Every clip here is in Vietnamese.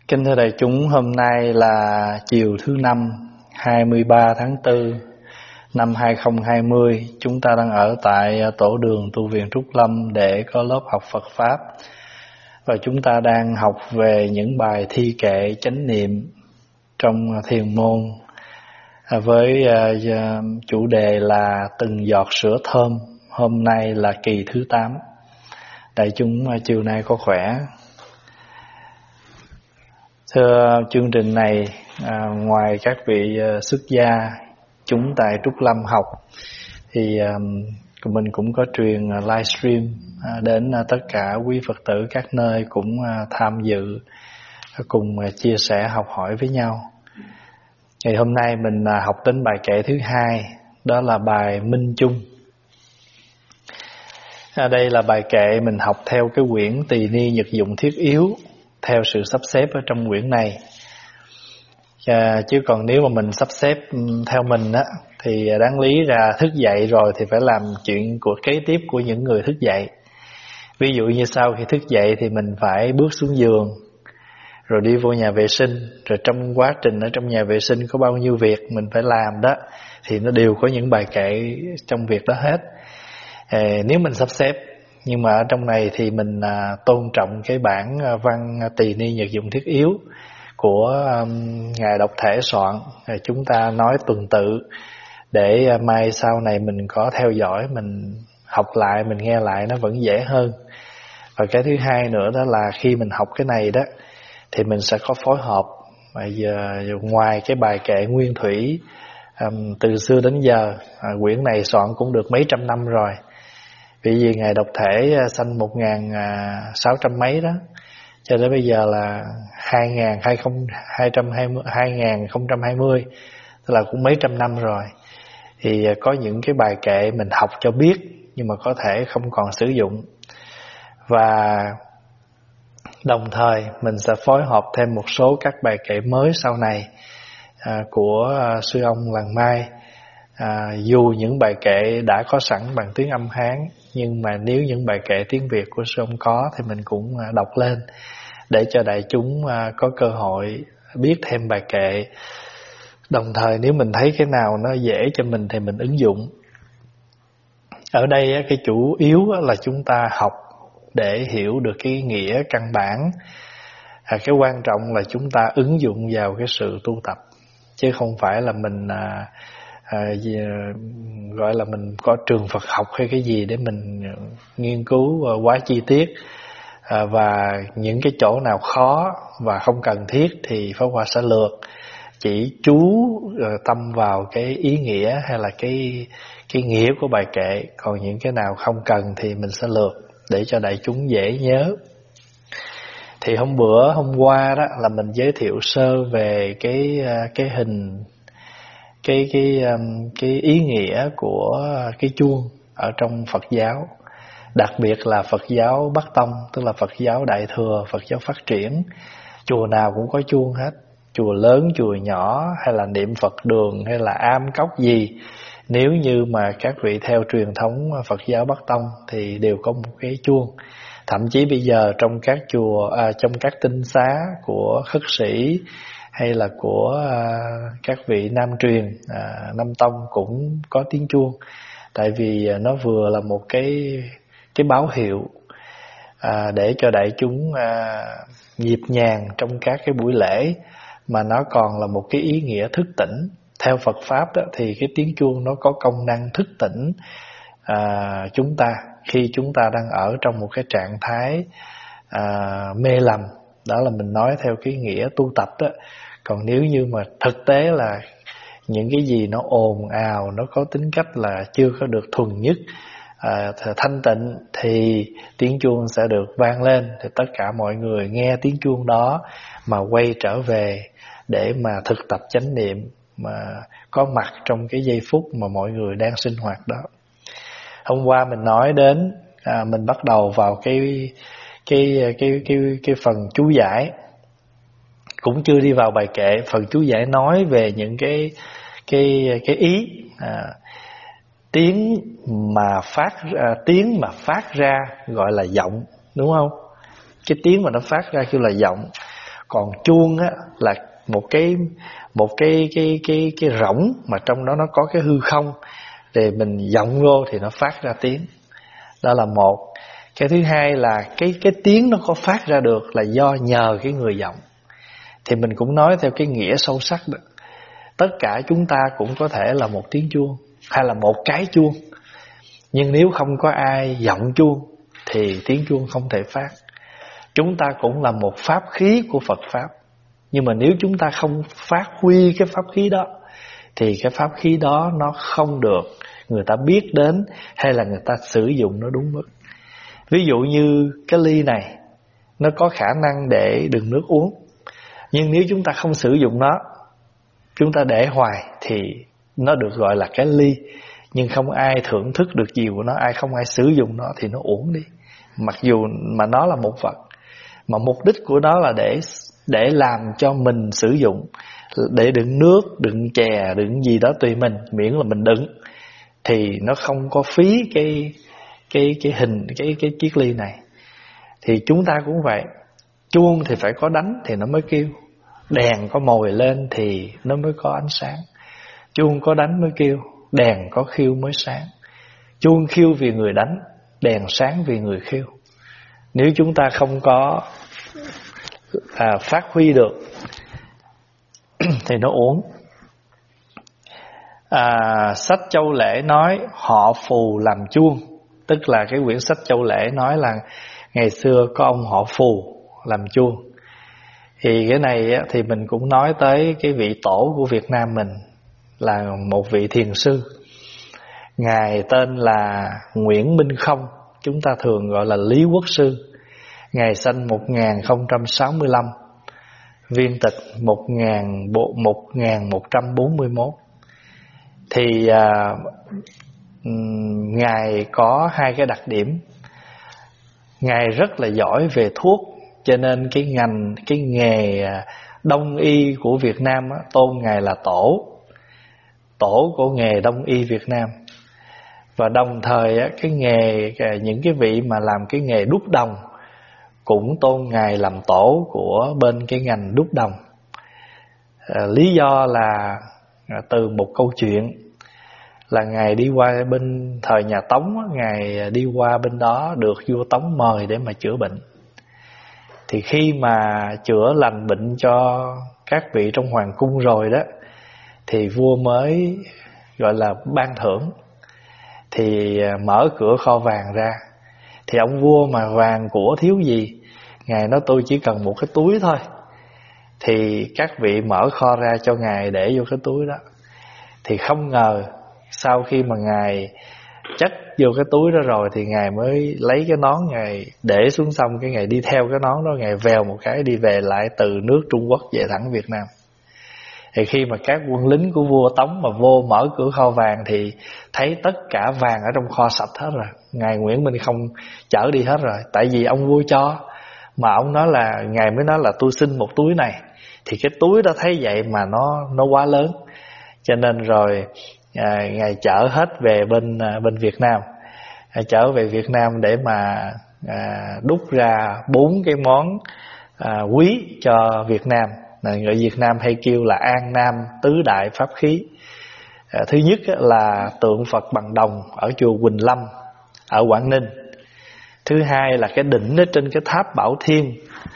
Kính thưa đại chúng, hôm nay là chiều thứ Năm 23 tháng 4 năm 2020. Chúng ta đang ở tại tổ đường tu viện Trúc Lâm để có lớp học Phật Pháp. Và chúng ta đang học về những bài thi kệ chánh niệm trong thiền môn với chủ đề là từng giọt sữa thơm. Hôm nay là kỳ thứ 8. Đại chúng chiều nay có khỏe? Thưa, chương trình này ngoài các vị xuất gia chúng tại Trúc Lâm học thì mình cũng có truyền livestream đến tất cả quý Phật tử các nơi cũng tham dự cùng chia sẻ học hỏi với nhau. Ngày hôm nay mình học đến bài kệ thứ 2, đó là bài Minh Chung. Đây là bài kệ mình học theo cái quyển Tỳ Ni Nhật Dụng Thiết Yếu, theo sự sắp xếp ở trong quyển này. Chứ còn nếu mà mình sắp xếp theo mình á thì đáng lý ra thức dậy rồi thì phải làm chuyện của kế tiếp của những người thức dậy. Ví dụ như sau khi thức dậy thì mình phải bước xuống giường, rồi đi vô nhà vệ sinh, rồi trong quá trình ở trong nhà vệ sinh có bao nhiêu việc mình phải làm đó thì nó đều có những bài kệ trong việc đó hết. Nếu mình sắp xếp, nhưng mà ở trong này thì mình tôn trọng cái bản văn Tỳ Ni Nhật Dụng Thiết Yếu của Ngài Độc Thể soạn. Chúng ta nói tuần tự để mai sau này mình có theo dõi, mình học lại, mình nghe lại nó vẫn dễ hơn. Và cái thứ hai nữa đó là khi mình học cái này đó thì mình sẽ có phối hợp. Bây giờ ngoài cái bài kệ nguyên thủy từ xưa đến giờ, quyển này soạn cũng được mấy trăm năm rồi. Vì Ngài Độc Thể sanh 1600 mấy đó, cho đến bây giờ là 2020, tức là cũng mấy trăm năm rồi. Thì có những cái bài kệ mình học cho biết nhưng mà có thể không còn sử dụng. Và đồng thời mình sẽ phối hợp thêm một số các bài kệ mới sau này của sư ông Làng Mai. Dù những bài kệ đã có sẵn bằng tiếng âm Hán, nhưng mà nếu những bài kệ tiếng Việt của sư ông có thì mình cũng đọc lên để cho đại chúng có cơ hội biết thêm bài kệ. Đồng thời nếu mình thấy cái nào nó dễ cho mình thì mình ứng dụng. Ở đây cái chủ yếu là chúng ta học để hiểu được cái nghĩa căn bản. Cái quan trọng là chúng ta ứng dụng vào cái sự tu tập, chứ không phải là mình gọi là mình có trường Phật học hay cái gì để mình nghiên cứu quá chi tiết. Và những cái chỗ nào khó và không cần thiết thì Pháp Hòa sẽ lược, chỉ chú tâm vào cái ý nghĩa hay là cái nghĩa của bài kệ. Còn những cái nào không cần thì mình sẽ lược để cho đại chúng dễ nhớ. Thì hôm qua đó là mình giới thiệu sơ về cái hình, cái ý nghĩa của cái chuông ở trong Phật giáo, đặc biệt là Phật giáo Bắc Tông, tức là Phật giáo Đại Thừa, Phật giáo phát triển. Chùa nào cũng có chuông hết, chùa lớn, chùa nhỏ, hay là niệm Phật đường, hay là am cốc gì, nếu như mà các vị theo truyền thống Phật giáo Bắc Tông thì đều có một cái chuông. Thậm chí bây giờ trong các chùa, trong các tinh xá của khất sĩ hay là của các vị nam truyền, Nam Tông cũng có tiếng chuông. Tại vì nó vừa là một cái báo hiệu để cho đại chúng nhịp nhàng trong các cái buổi lễ, mà nó còn là một cái ý nghĩa thức tỉnh. Theo Phật Pháp đó, thì cái tiếng chuông nó có công năng thức tỉnh chúng ta khi chúng ta đang ở trong một cái trạng thái mê lầm. Đó là mình nói theo cái nghĩa tu tập đó. Còn nếu như mà thực tế là những cái gì nó ồn ào, nó có tính cách là chưa có được thuần nhất, thanh tịnh, thì tiếng chuông sẽ được vang lên. Thì tất cả mọi người nghe tiếng chuông đó mà quay trở về để mà thực tập chánh niệm, mà có mặt trong cái giây phút mà mọi người đang sinh hoạt đó. Hôm qua mình nói đến, mình bắt đầu vào cái phần chú giải, cũng chưa đi vào bài kệ. Phần chú giải nói về những cái ý tiếng mà phát ra gọi là giọng, đúng không? Cái tiếng mà nó phát ra kêu là giọng. Còn chuông á là một cái rỗng mà trong đó nó có cái hư không, thì mình giọng vô thì nó phát ra tiếng. Đó là một. Cái thứ hai là cái tiếng nó có phát ra được là do nhờ cái người giọng. Thì mình cũng nói theo cái nghĩa sâu sắc đó, tất cả chúng ta cũng có thể là một tiếng chuông hay là một cái chuông, nhưng nếu không có ai giọng chuông thì tiếng chuông không thể phát. Chúng ta cũng là một pháp khí của Phật Pháp, nhưng mà nếu chúng ta không phát huy cái pháp khí đó thì cái pháp khí đó nó không được người ta biết đến, hay là người ta sử dụng nó đúng mức. Ví dụ như cái ly này nó có khả năng để đựng nước uống, nhưng nếu chúng ta không sử dụng nó, chúng ta để hoài thì nó được gọi là cái ly, nhưng không ai thưởng thức được gì của nó, không ai sử dụng nó thì nó uổng đi. Mặc dù mà nó là một vật, mà mục đích của nó là để làm cho mình sử dụng, để đựng nước, đựng chè, đựng gì đó tùy mình, miễn là mình đựng, thì nó không có phí cái hình cái chiếc ly này. Thì chúng ta cũng vậy, chuông thì phải có đánh thì nó mới kêu, đèn có mồi lên thì nó mới có ánh sáng. Chuông có đánh mới kêu, đèn có khiêu mới sáng. Chuông khiêu vì người đánh, đèn sáng vì người khiêu. Nếu chúng ta không có phát huy được thì nó uổng. Sách Châu Lễ nói họ Phù làm chuông, tức là cái quyển sách Châu Lễ nói là ngày xưa có ông họ Phù làm chuông. Thì cái này thì mình cũng nói tới cái vị tổ của Việt Nam mình là một vị thiền sư. Ngài tên là Nguyễn Minh Không, chúng ta thường gọi là Lý Quốc Sư. Ngài sanh 1065, viên tịch 1141. Thì Ngài có hai cái đặc điểm. Ngài rất là giỏi về thuốc, cho nên cái nghề đông y của Việt Nam tôn Ngài là tổ của nghề đông y Việt Nam. Và đồng thời những cái vị mà làm cái nghề đúc đồng cũng tôn Ngài làm tổ của bên cái ngành đúc đồng. Lý do là từ một câu chuyện là Ngài đi qua bên thời nhà Tống, Ngài đi qua bên đó được vua Tống mời để mà chữa bệnh. Thì khi mà chữa lành bệnh cho các vị trong hoàng cung rồi đó, thì vua mới gọi là ban thưởng. Thì mở cửa kho vàng ra, thì ông vua mà vàng của thiếu gì, Ngài nói tôi chỉ cần một cái túi thôi. Thì các vị mở kho ra cho Ngài để vô cái túi đó. Thì không ngờ sau khi mà Ngài chất vô cái túi đó rồi thì Ngài mới lấy cái nón Ngài để xuống, xong cái Ngài đi theo cái nón đó, Ngài vèo một cái đi về lại từ nước Trung Quốc về thẳng Việt Nam. Thì khi mà các quân lính của vua Tống mà vô mở cửa kho vàng thì thấy tất cả vàng ở trong kho sạch hết rồi. Ngài Nguyễn Minh Không chở đi hết rồi, tại vì ông vua cho. Mà ông nói là, Ngài mới nói là tôi xin một túi này. Thì cái túi đó thấy vậy mà nó quá lớn, cho nên rồi Ngài chở hết về bên Việt Nam. Trở về Việt Nam để mà đúc ra 4 cái món quý cho Việt Nam. Người Việt Nam hay kêu là An Nam tứ đại pháp khí. Thứ nhất là tượng Phật bằng đồng ở chùa Quỳnh Lâm ở Quảng Ninh. Thứ hai là cái đỉnh ở trên cái tháp Bảo Thiên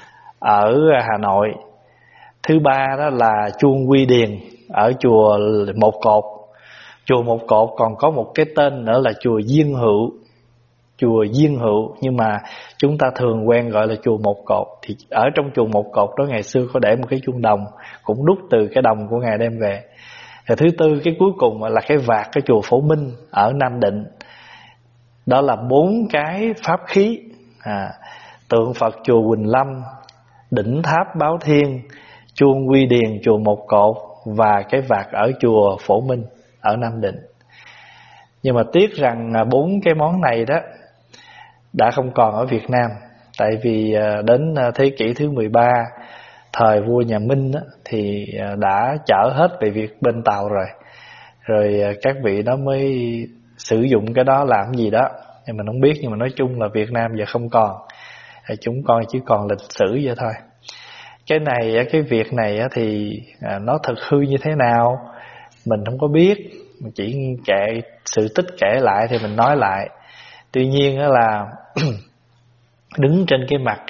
ở Hà Nội. Thứ ba đó là chuông Quy Điền ở chùa Một Cột. Chùa Một Cột còn có một cái tên nữa là chùa Diên Hữu. Chùa Diên Hữu, nhưng mà chúng ta thường quen gọi là chùa Một Cột. Thì ở trong chùa Một Cột đó ngày xưa có để một cái chuông đồng, cũng đúc từ cái đồng của Ngài đem về. Và thứ tư, cái cuối cùng là cái vạc cái chùa Phổ Minh ở Nam Định. Đó là 4 cái pháp khí. Tượng Phật chùa Quỳnh Lâm, đỉnh tháp Báo Thiên, chuông Quy Điền chùa Một Cột và cái vạc ở chùa Phổ Minh ở Nam Định. Nhưng mà tiếc rằng 4 cái món này đó đã không còn ở Việt Nam. Tại vì đến thế kỷ thứ 13, thời vua nhà Minh đó, thì đã chở hết về bên Tàu rồi. Rồi các vị đó mới sử dụng cái đó làm gì đó, nhưng mình không biết. Nhưng mà nói chung là Việt Nam giờ không còn, chúng con chỉ còn lịch sử vậy thôi. Cái này, cái việc này thì nó thực hư như thế nào mình không có biết, chỉ kệ sự tích kể lại thì mình nói lại. Tuy nhiên là đứng trên cái mặt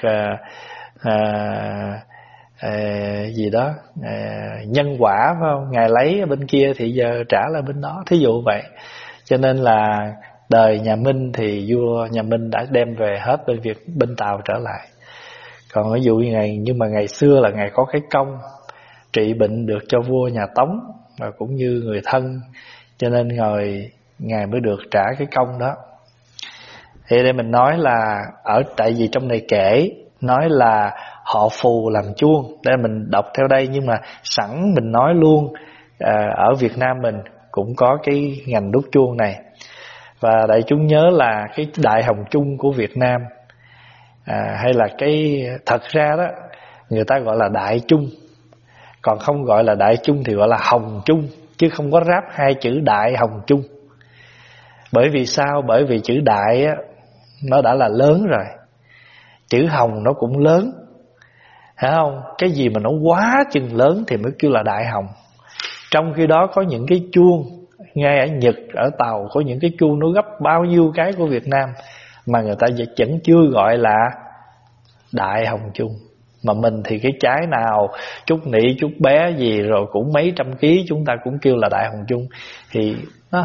gì đó nhân quả, phải không? Ngài lấy ở bên kia thì giờ trả lại bên đó, thí dụ vậy. Cho nên là đời nhà Minh thì vua nhà Minh đã đem về hết bên Tàu trở lại. Còn ví dụ như nhưng mà ngày xưa là ngài có cái công trị bệnh được cho vua nhà Tống và cũng như người thân, cho nên ngài mới được trả cái công đó. Thì đây mình nói là tại vì trong này kể nói là họ phù làm chuông, đây mình đọc theo đây, nhưng mà sẵn mình nói luôn, ở Việt Nam mình cũng có cái ngành đúc chuông này. Và đại chúng nhớ là cái Đại Hồng Chung của Việt Nam, hay là thật ra đó người ta gọi là Đại Chung, còn không gọi là Đại Chung thì gọi là Hồng Chung, chứ không có ráp hai chữ Đại Hồng Chung. Bởi vì sao? Bởi vì chữ Đại á, nó đã là lớn rồi, chữ Hồng nó cũng lớn, hiểu không? Cái gì mà nó quá chừng lớn thì mới kêu là Đại Hồng. Trong khi đó có những cái chuông ngay ở Nhật, ở Tàu có những cái chuông nó gấp bao nhiêu cái của Việt Nam mà người ta vẫn chưa gọi là Đại Hồng Chung. Mà mình thì cái trái nào chút nỉ chút bé gì rồi cũng mấy trăm ký chúng ta cũng kêu là Đại Hồng Chung, thì nó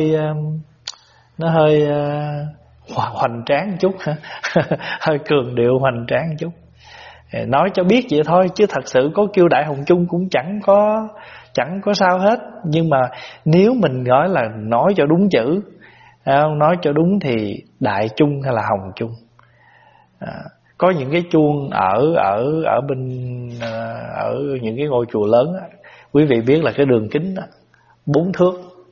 hơi hoành tráng chút hơi cường điệu hoành tráng chút. Nói cho biết vậy thôi, chứ thật sự có kêu Đại Hồng Chung cũng chẳng có sao hết. Nhưng mà nếu mình nói cho đúng chữ, nói cho đúng thì Đại Chung hay là Hồng Chung. Có những cái chuông ở những cái ngôi chùa lớn á, quý vị biết là cái đường kính 4 thước.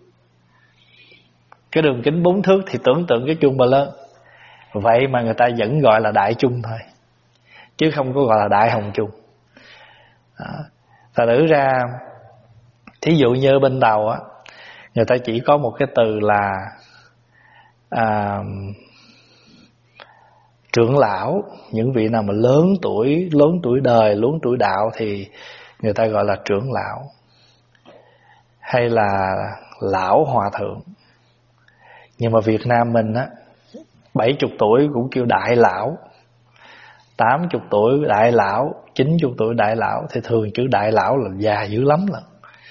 Cái đường kính 4 thước thì tưởng tượng cái chuông bao lớn. Vậy mà người ta vẫn gọi là Đại Chung thôi, chứ không có gọi là Đại Hồng Chung. Thật nữ ra, thí dụ như bên Tàu á, người ta chỉ có một cái từ là trưởng lão. Những vị nào mà lớn tuổi đời, lớn tuổi đạo thì người ta gọi là trưởng lão, hay là lão hòa thượng. Nhưng mà Việt Nam mình á, 70 tuổi cũng kêu đại lão, 80 tuổi đại lão, 90 tuổi đại lão. Thì thường chữ đại lão là già dữ lắm lận.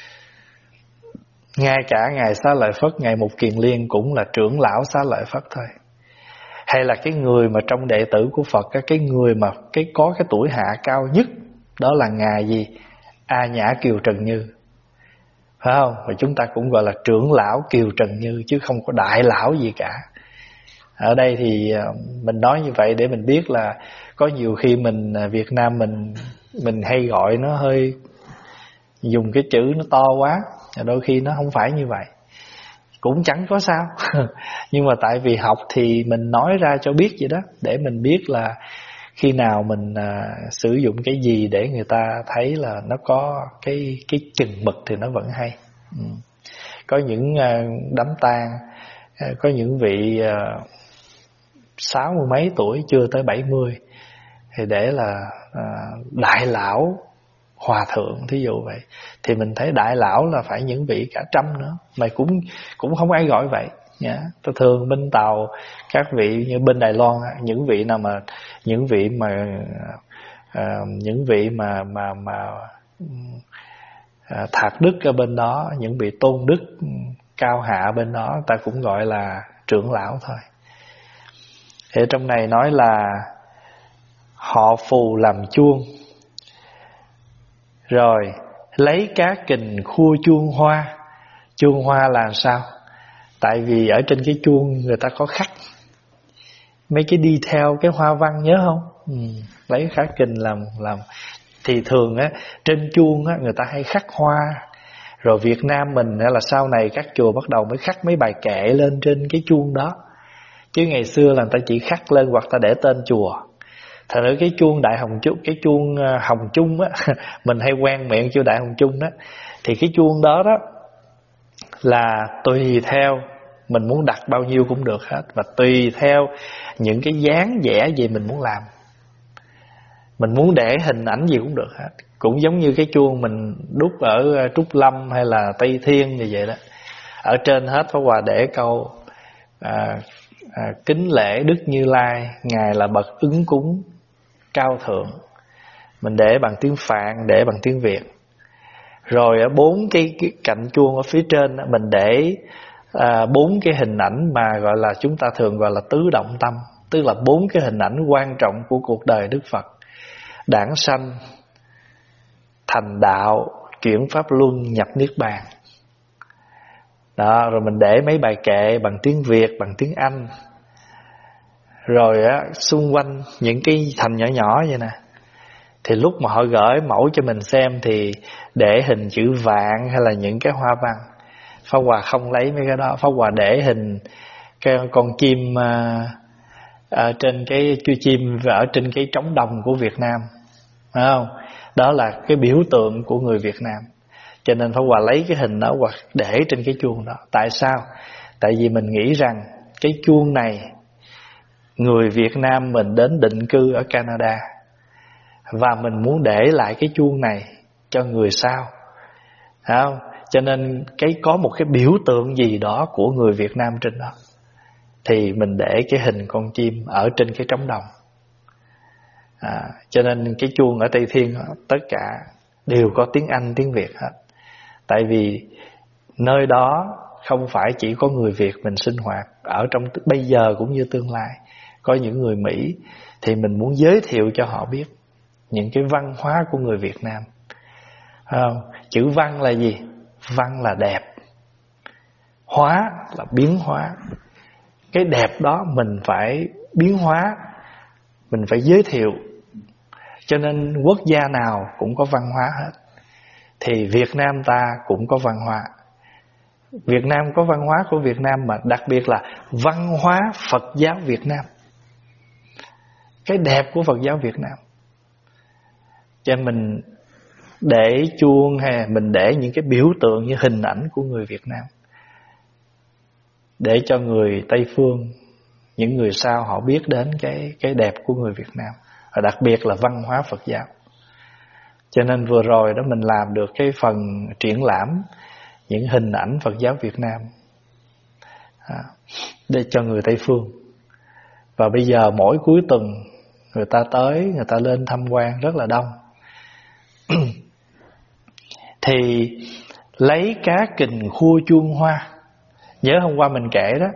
Ngay cả Ngài Xá Lợi Phất, Ngài Mục Kiền Liên cũng là trưởng lão Xá Lợi Phất thôi. Hay là cái người mà trong đệ tử của Phật, cái người mà có cái tuổi hạ cao nhất, đó là Ngài gì? A Nhã Kiều Trần Như, phải không? Và chúng ta cũng gọi là trưởng lão Kiều Trần Như, chứ không có đại lão gì cả. Ở đây thì mình nói như vậy để mình biết là có nhiều khi Việt Nam mình hay gọi nó hơi, dùng cái chữ nó to quá, đôi khi nó không phải như vậy, cũng chẳng có sao. Nhưng mà tại vì học thì mình nói ra cho biết vậy đó, để mình biết là khi nào mình sử dụng cái gì để người ta thấy là nó có cái chừng mực thì nó vẫn hay. Có những đám tang, có những vị 60 mấy tuổi chưa tới 70 thì để là đại lão hòa thượng, thí dụ vậy, thì mình thấy đại lão là phải những vị cả trăm nữa, mà cũng không ai gọi vậy nhá. Tôi thường bên Tàu, các vị như bên Đài Loan, những vị mà thạc đức ở bên đó, những vị tôn đức cao hạ bên đó, ta cũng gọi là trưởng lão thôi. Thì trong này nói là họ phù làm chuông, rồi lấy cá kình khua chuông hoa. Chuông hoa là sao? Tại vì ở trên cái chuông người ta có khắc mấy cái detail, cái hoa văn, nhớ không? Lấy cá kình làm. Thì thường á, trên chuông á, người ta hay khắc hoa. Rồi Việt Nam mình là sau này các chùa bắt đầu mới khắc mấy bài kệ lên trên cái chuông đó, chứ ngày xưa là người ta chỉ khắc lên hoặc ta để tên chùa. Thật ra cái chuông Đại Hồng Chung, cái chuông Hồng Chung á, mình hay quen miệng kêu Đại Hồng Chung đó, thì cái chuông đó là tùy theo mình muốn đặt bao nhiêu cũng được hết, và tùy theo những cái dáng vẽ gì mình muốn làm. Mình muốn để hình ảnh gì cũng được hết. Cũng giống như cái chuông mình đúc ở Trúc Lâm hay là Tây Thiên như vậy đó. Ở trên hết Pháp Hòa để câu kính lễ Đức Như Lai, Ngài là bậc ứng cúng cao thượng. Mình để bằng tiếng Phạn, để bằng tiếng Việt. Rồi ở 4 cái cạnh chuông ở phía trên mình để 4 cái hình ảnh mà gọi là chúng ta thường gọi là tứ động tâm, tức là 4 cái hình ảnh quan trọng của cuộc đời Đức Phật: đản sanh, thành đạo, chuyển pháp luân, nhập niết bàn. Đó, rồi mình để mấy bài kệ bằng tiếng Việt, bằng tiếng Anh. Rồi xung quanh những cái thành nhỏ nhỏ vậy nè, thì lúc mà họ gửi mẫu cho mình xem thì để hình chữ vạn hay là những cái hoa văn. Pháp Hòa không lấy mấy cái đó. Pháp Hòa để hình cái con chim trên cái chui chim ở trên cái trống đồng của Việt Nam, phải không? Đó là cái biểu tượng của người Việt Nam. Cho nên Pháp Hòa lấy cái hình đó hoặc để trên cái chuông đó. Tại sao? Tại vì mình nghĩ rằng cái chuông này, người Việt Nam mình đến định cư ở Canada, và mình muốn để lại cái chuông này cho người sau, phải không? Cho nên có một cái biểu tượng gì đó của người Việt Nam trên đó, thì mình để cái hình con chim ở trên cái trống đồng. Cho nên cái chuông ở Tây Thiên tất cả đều có tiếng Anh, tiếng Việt hết. Tại vì nơi đó không phải chỉ có người Việt mình sinh hoạt, ở trong bây giờ cũng như tương lai có những người Mỹ, thì mình muốn giới thiệu cho họ biết những cái văn hóa của người Việt Nam. Chữ văn là gì? Văn là đẹp, hóa là biến hóa. Cái đẹp đó mình phải biến hóa, mình phải giới thiệu. Cho nên quốc gia nào cũng có văn hóa hết. Thì Việt Nam ta cũng có văn hóa. Việt Nam có văn hóa của Việt Nam, mà đặc biệt là văn hóa Phật giáo Việt Nam. Cái đẹp của Phật giáo Việt Nam. Cho nên mình để chuông hay mình để những cái biểu tượng như hình ảnh của người Việt Nam, để cho người Tây Phương, những người sau họ biết đến cái đẹp của người Việt Nam, và đặc biệt là văn hóa Phật giáo. Cho nên vừa rồi đó mình làm được cái phần triển lãm những hình ảnh Phật giáo Việt Nam để cho người Tây Phương. Và bây giờ mỗi cuối tuần người ta tới, người ta lên tham quan rất là đông. Thì lấy cá kình khua chuông hoa. Nhớ hôm qua mình kể đó,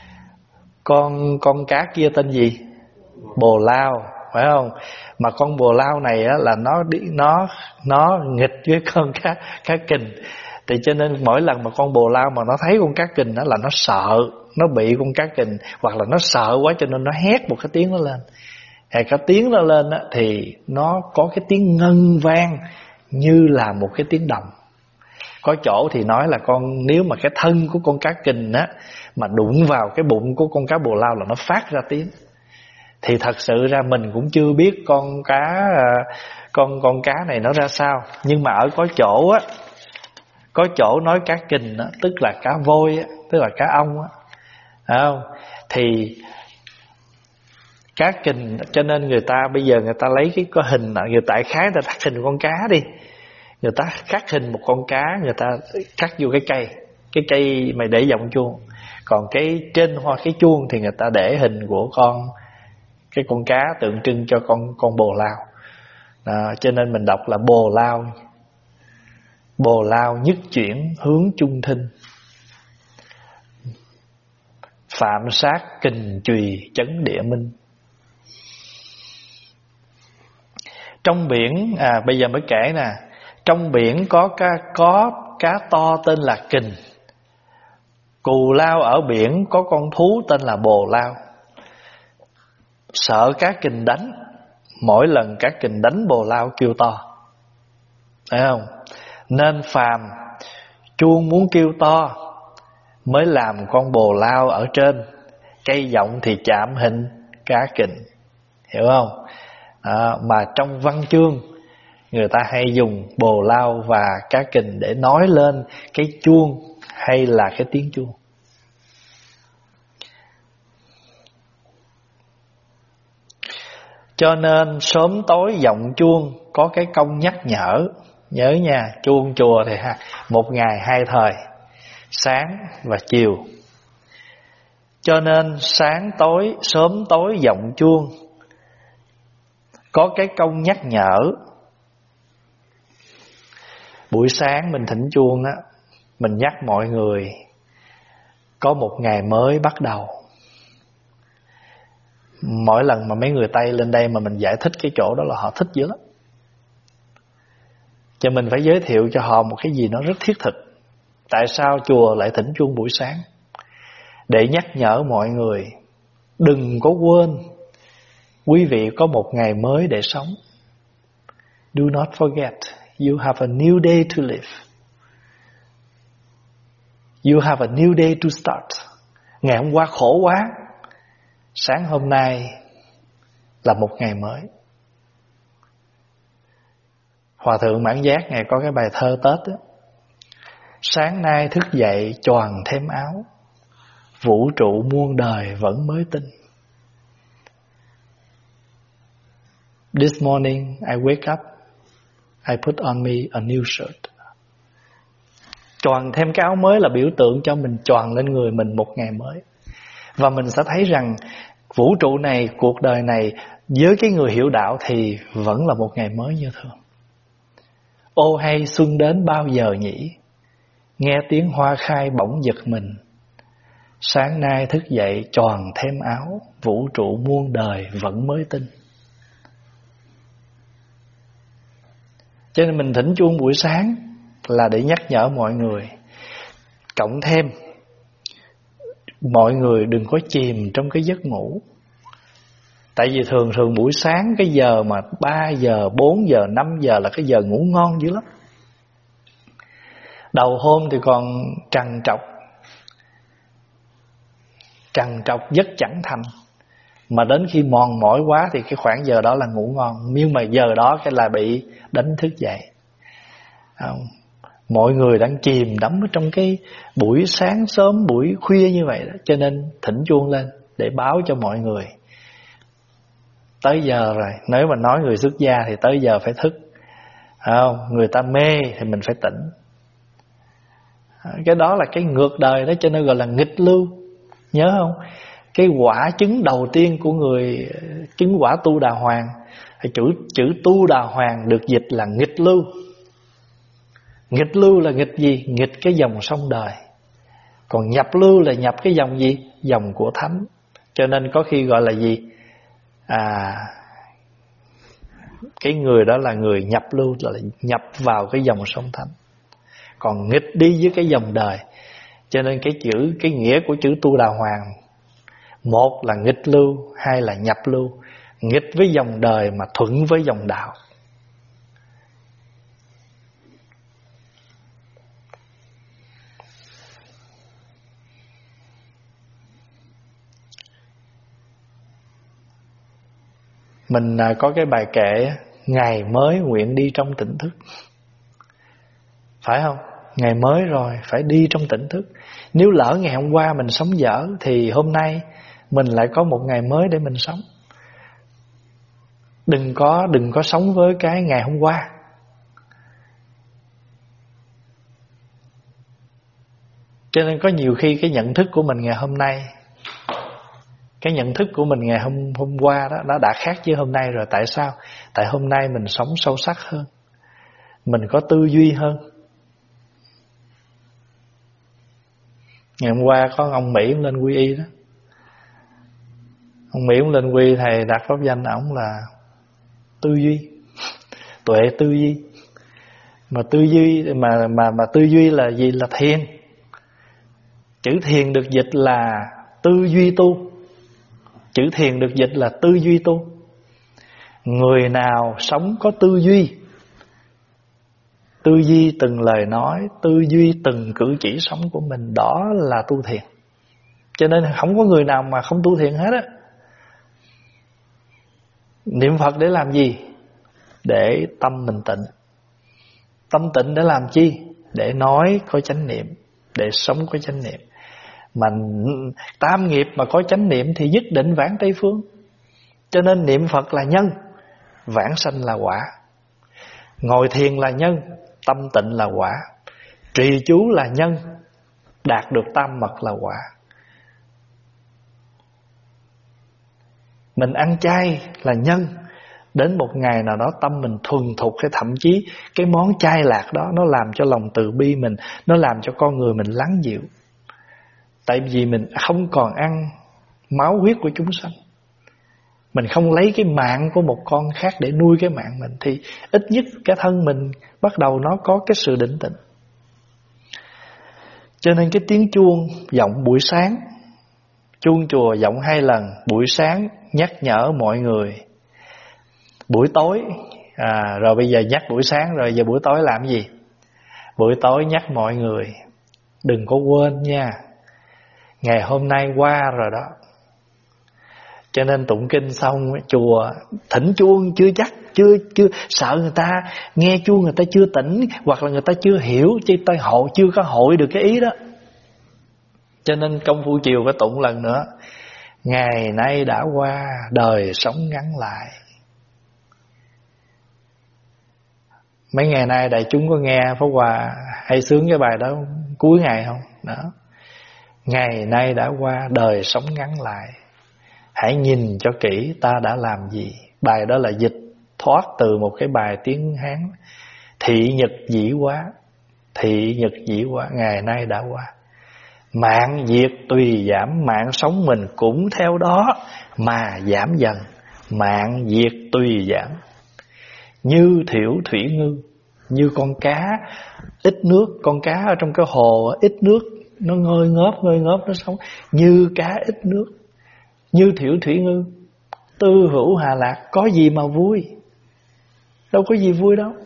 con cá kia tên gì? Bồ Lao, phải không? Mà con bồ lao này á, là nó nghịch với con cá kình. Thì cho nên mỗi lần mà con bồ lao mà nó thấy con cá kình đó là nó sợ, nó bị con cá kình, hoặc là nó sợ quá cho nên nó hét một cái tiếng nó lên. Thì cái tiếng nó lên á, thì nó có cái tiếng ngân vang như là một cái tiếng đồng. Có chỗ thì nói là nếu mà cái thân của con cá kình á mà đụng vào cái bụng của con cá bồ lao là nó phát ra tiếng. Thì thật sự ra mình cũng chưa biết con cá này nó ra sao. Nhưng mà ở có chỗ nói cá kình á, tức là cá voi á, tức là cá ong á, phải không? Thì cá kình, cho nên người ta bây giờ người ta lấy cái hình, người ta khái người ta khắc hình con cá đi. Người ta khắc hình một con cá, người ta khắc vô cái cây mày để vọng chuông. Còn cái trên hoa cái chuông thì người ta để hình của cái con cá tượng trưng cho con bồ lao. Cho nên mình đọc là bồ lao nhất chuyển hướng chung thinh, phạm sát kình chùy chấn địa minh. Trong biển bây giờ mới kể nè, trong biển có cá to tên là kình. Cù lao ở biển có con thú tên là bồ lao. Sợ cá kình đánh, mỗi lần cá kình đánh bồ lao kêu to, thấy không? Nên phàm chuông muốn kêu to mới làm con bồ lao ở trên, cây vọng thì chạm hình cá kình, hiểu không? Mà trong văn chương người ta hay dùng bồ lao và cá kình để nói lên cái chuông hay là cái tiếng chuông. Cho nên sớm tối vọng chuông có cái công nhắc nhở. Nhớ nha, chuông chùa thì một ngày 2 thời, sáng và chiều. Cho nên sáng tối, sớm tối vọng chuông có cái công nhắc nhở. Buổi sáng mình thỉnh chuông á, mình nhắc mọi người có một ngày mới bắt đầu. Mỗi lần mà mấy người Tây lên đây mà mình giải thích cái chỗ đó là họ thích dữ lắm. Cho mình phải giới thiệu cho họ một cái gì nó rất thiết thực. Tại sao chùa lại thỉnh chuông buổi sáng? Để nhắc nhở mọi người đừng có quên quý vị có một ngày mới để sống. Do not forget, you have a new day to live. You have a new day to start. Ngày hôm qua khổ quá, sáng hôm nay là một ngày mới. Hòa thượng Mãn Giác ngày có cái bài thơ Tết đó. Sáng nay thức dậy choàng thêm áo, vũ trụ muôn đời vẫn mới tinh. This morning I wake up, I put on me a new shirt. Choàng thêm cái áo mới là biểu tượng cho mình choàng lên người mình một ngày mới. Và mình sẽ thấy rằng vũ trụ này, cuộc đời này với cái người hiểu đạo thì vẫn là một ngày mới như thường. Ô hay xuân đến bao giờ nhỉ, nghe tiếng hoa khai bỗng giật mình. Sáng nay thức dậy choàng thêm áo, vũ trụ muôn đời vẫn mới tinh. Cho nên mình thỉnh chuông buổi sáng là để nhắc nhở mọi người. Cộng thêm mọi người đừng có chìm trong cái giấc ngủ. Tại vì thường buổi sáng cái giờ mà 3 giờ, 4 giờ, 5 giờ là cái giờ ngủ ngon dữ lắm. Đầu hôm thì còn trằn trọc giấc chẳng thành. Mà đến khi mòn mỏi quá thì cái khoảng giờ đó là ngủ ngon. Nhưng mà giờ đó cái là bị đánh thức dậy. Mọi người đang chìm đắm ở trong cái buổi sáng sớm, buổi khuya như vậy đó. Cho nên thỉnh chuông lên để báo cho mọi người tới giờ rồi. Nếu mà nói người xuất gia thì tới giờ phải thức. Người ta mê thì mình phải tỉnh. Cái đó là cái ngược đời đó, cho nên gọi là nghịch lưu. Nhớ không? Cái quả chứng đầu tiên của người chứng quả tu đà hoàng, chữ tu đà hoàng được dịch là nghịch lưu. Nghịch lưu là nghịch gì? Nghịch cái dòng sông đời. Còn nhập lưu là nhập cái dòng gì? Dòng của thánh. Cho nên có khi gọi là gì? Cái người đó là người nhập lưu, là nhập vào cái dòng sông thánh. Còn nghịch đi với cái dòng đời. Cho nên cái nghĩa của chữ tu đà hoàng, một là nghịch lưu, hai là nhập lưu. Nghịch với dòng đời mà thuận với dòng đạo. Mình có cái bài kệ ngày mới nguyện đi trong tỉnh thức. Phải không? Ngày mới rồi phải đi trong tỉnh thức. Nếu lỡ ngày hôm qua mình sống dở thì hôm nay mình lại có một ngày mới để mình sống. Đừng có sống với cái ngày hôm qua. Cho nên có nhiều khi cái nhận thức của mình ngày hôm nay, cái nhận thức của mình ngày hôm qua đó nó đã khác với hôm nay rồi. Tại sao? Tại hôm nay mình sống sâu sắc hơn, mình có tư duy hơn. Ngày hôm qua có ông Mỹ lên quy y đó. Ông Mỹ lên quy, thầy đặt pháp danh ổng là tư duy, tuệ tư duy. Mà tư duy mà tư duy là gì? Là thiền. Chữ thiền được dịch là tư duy tu. Chữ thiền được dịch là tư duy tu. Người nào sống có tư duy từng lời nói, tư duy từng cử chỉ sống của mình, đó là tu thiền. Cho nên không có người nào mà không tu thiền hết á. Niệm Phật để làm gì? Để tâm mình tịnh. Tâm tịnh để làm chi? Để nói có chánh niệm, để sống có chánh niệm. Mà tam nghiệp mà có chánh niệm thì nhất định vãng Tây Phương. Cho nên niệm Phật là nhân, vãng sanh là quả. Ngồi thiền là nhân, tâm tịnh là quả. Trì chú là nhân, đạt được tam mật là quả. Mình ăn chay là nhân, đến một ngày nào đó tâm mình thuần thục, hay thậm chí cái món chay lạc đó nó làm cho lòng từ bi mình, nó làm cho con người mình lắng dịu. Tại vì mình không còn ăn máu huyết của chúng sanh, mình không lấy cái mạng của một con khác để nuôi cái mạng mình, thì ít nhất cái thân mình bắt đầu nó có cái sự định tĩnh. Cho nên cái tiếng chuông vọng buổi sáng, chuông chùa vọng 2 lần, buổi sáng nhắc nhở mọi người, buổi tối rồi bây giờ nhắc buổi sáng, rồi giờ buổi tối làm gì? Buổi tối nhắc mọi người đừng có quên nha, ngày hôm nay qua rồi đó. Cho nên tụng kinh xong chùa thỉnh chuông chưa chắc, chưa sợ người ta nghe chuông người ta chưa tỉnh, hoặc là người ta chưa hiểu, chưa có hội được cái ý đó. Cho nên công phu chiều phải tụng lần nữa, ngày nay đã qua, đời sống ngắn lại. Mấy ngày nay đại chúng có nghe Pháp Hòa hay sướng cái bài đó cuối ngày không? Đó. Ngày nay đã qua, đời sống ngắn lại, hãy nhìn cho kỹ ta đã làm gì. Bài đó là dịch thoát từ một cái bài tiếng Hán, thị nhật dĩ quá. Thị nhật dĩ quá, ngày nay đã qua. Mạng diệt tùy giảm, mạng sống mình cũng theo đó mà giảm dần. Mạng diệt tùy giảm. Như thiểu thủy ngư, như con cá ít nước, con cá ở trong cái hồ ít nước, nó ngơi ngớp nó sống. Như cá ít nước, như thiểu thủy ngư, tư hữu hà lạc, có gì mà vui? Đâu có gì vui đâu.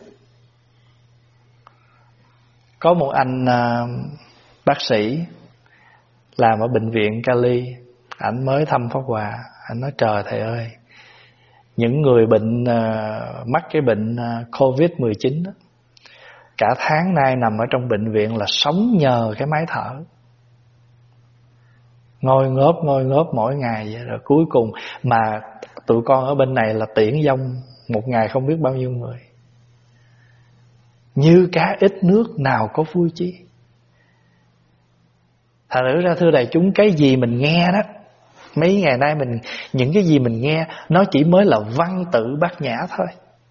Có một anh bác sĩ làm ở bệnh viện Cali, ảnh mới thăm Pháp Hòa. Ảnh nói trời thầy ơi, những người bệnh mắc cái bệnh Covid-19 đó, cả tháng nay nằm ở trong bệnh viện là sống nhờ cái máy thở, ngồi ngớp mỗi ngày vậy. Rồi cuối cùng mà tụi con ở bên này là tiễn vong một ngày không biết bao nhiêu người. Như cá ít nước, nào có vui chi. Thành thử ra thưa đại chúng, cái gì mình nghe đó, mấy ngày nay những cái gì mình nghe, nó chỉ mới là văn tự bát nhã thôi.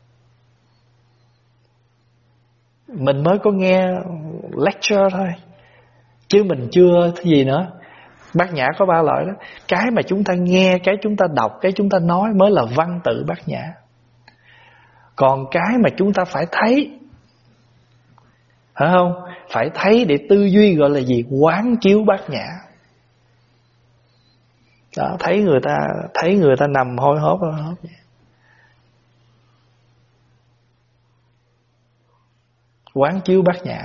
Mình mới có nghe lecture thôi, chứ mình chưa cái gì nữa. Bát nhã có 3 loại đó. Cái mà chúng ta nghe, cái chúng ta đọc, cái chúng ta nói mới là văn tự bát nhã. Còn cái mà chúng ta phải thấy, phải không? Phải thấy để tư duy, gọi là gì? Quán chiếu bát nhã. Đó, thấy người ta nằm hôi hốp vậy. Quán chiếu bát nhã.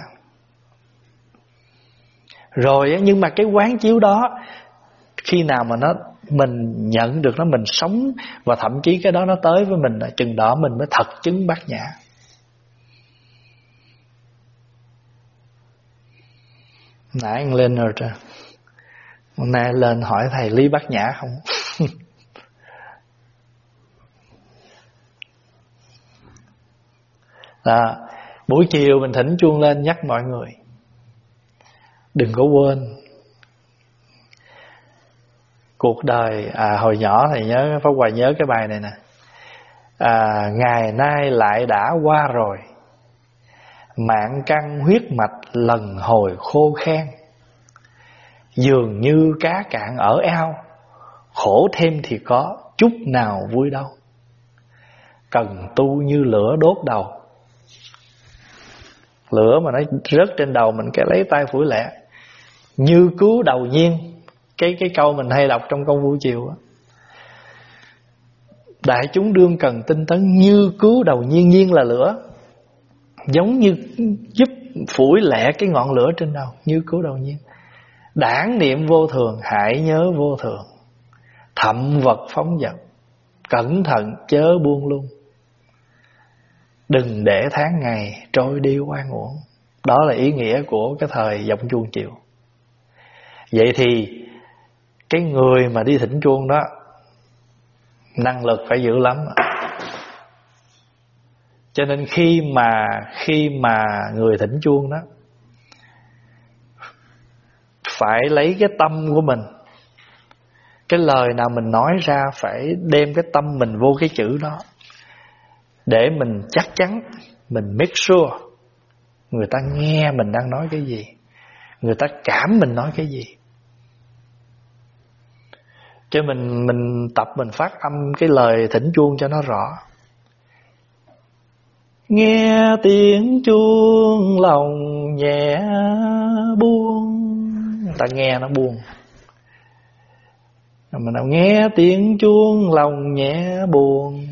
Rồi nhưng mà cái quán chiếu đó, khi nào mà mình nhận được nó, mình sống, và thậm chí cái đó nó tới với mình, chừng đó mình mới thật chứng bát nhã. Nãy anh lên rồi trời, hôm nay lên hỏi thầy lý bát nhã không? Đó, buổi chiều mình thỉnh chuông lên nhắc mọi người đừng có quên cuộc đời. Hồi nhỏ thầy nhớ, Pháp Hòa nhớ cái bài này nè. Ngày nay lại đã qua rồi, mạng căn huyết mạch lần hồi khô khan. Dường như cá cạn ở ao, khổ thêm thì có, chút nào vui đâu. Cần tu như lửa đốt đầu. Lửa mà nó rớt trên đầu mình, cái lấy tay phủi lẹ. Như cứu đầu nhiên. Cái câu mình hay đọc trong công phu chiều á. Đại chúng đương cần tinh tấn, như cứu đầu nhiên. Nhiên là lửa, giống như giúp phủi lẹ cái ngọn lửa trên đầu. Như cứu đầu nhiên. Đản niệm vô thường, hãy nhớ vô thường. Thậm vật phóng dật, cẩn thận chớ buông lung. Đừng để tháng ngày trôi đi oan uổng. Đó là ý nghĩa của cái thời vọng chuông chiều. Vậy thì cái người mà đi thỉnh chuông đó, Năng lực phải dữ lắm. Cho nên khi mà người thỉnh chuông đó, phải lấy cái tâm của mình, cái lời nào mình nói ra phải đem cái tâm mình vô cái chữ đó, để mình chắc chắn, mình make sure người ta nghe mình đang nói cái gì, người ta cảm mình nói cái gì. Cho mình tập mình phát âm cái lời thỉnh chuông cho nó rõ. Nghe tiếng chuông lòng nhẹ buông. Người ta nghe nó buông. Mình nào nghe tiếng chuông lòng nhẹ buông.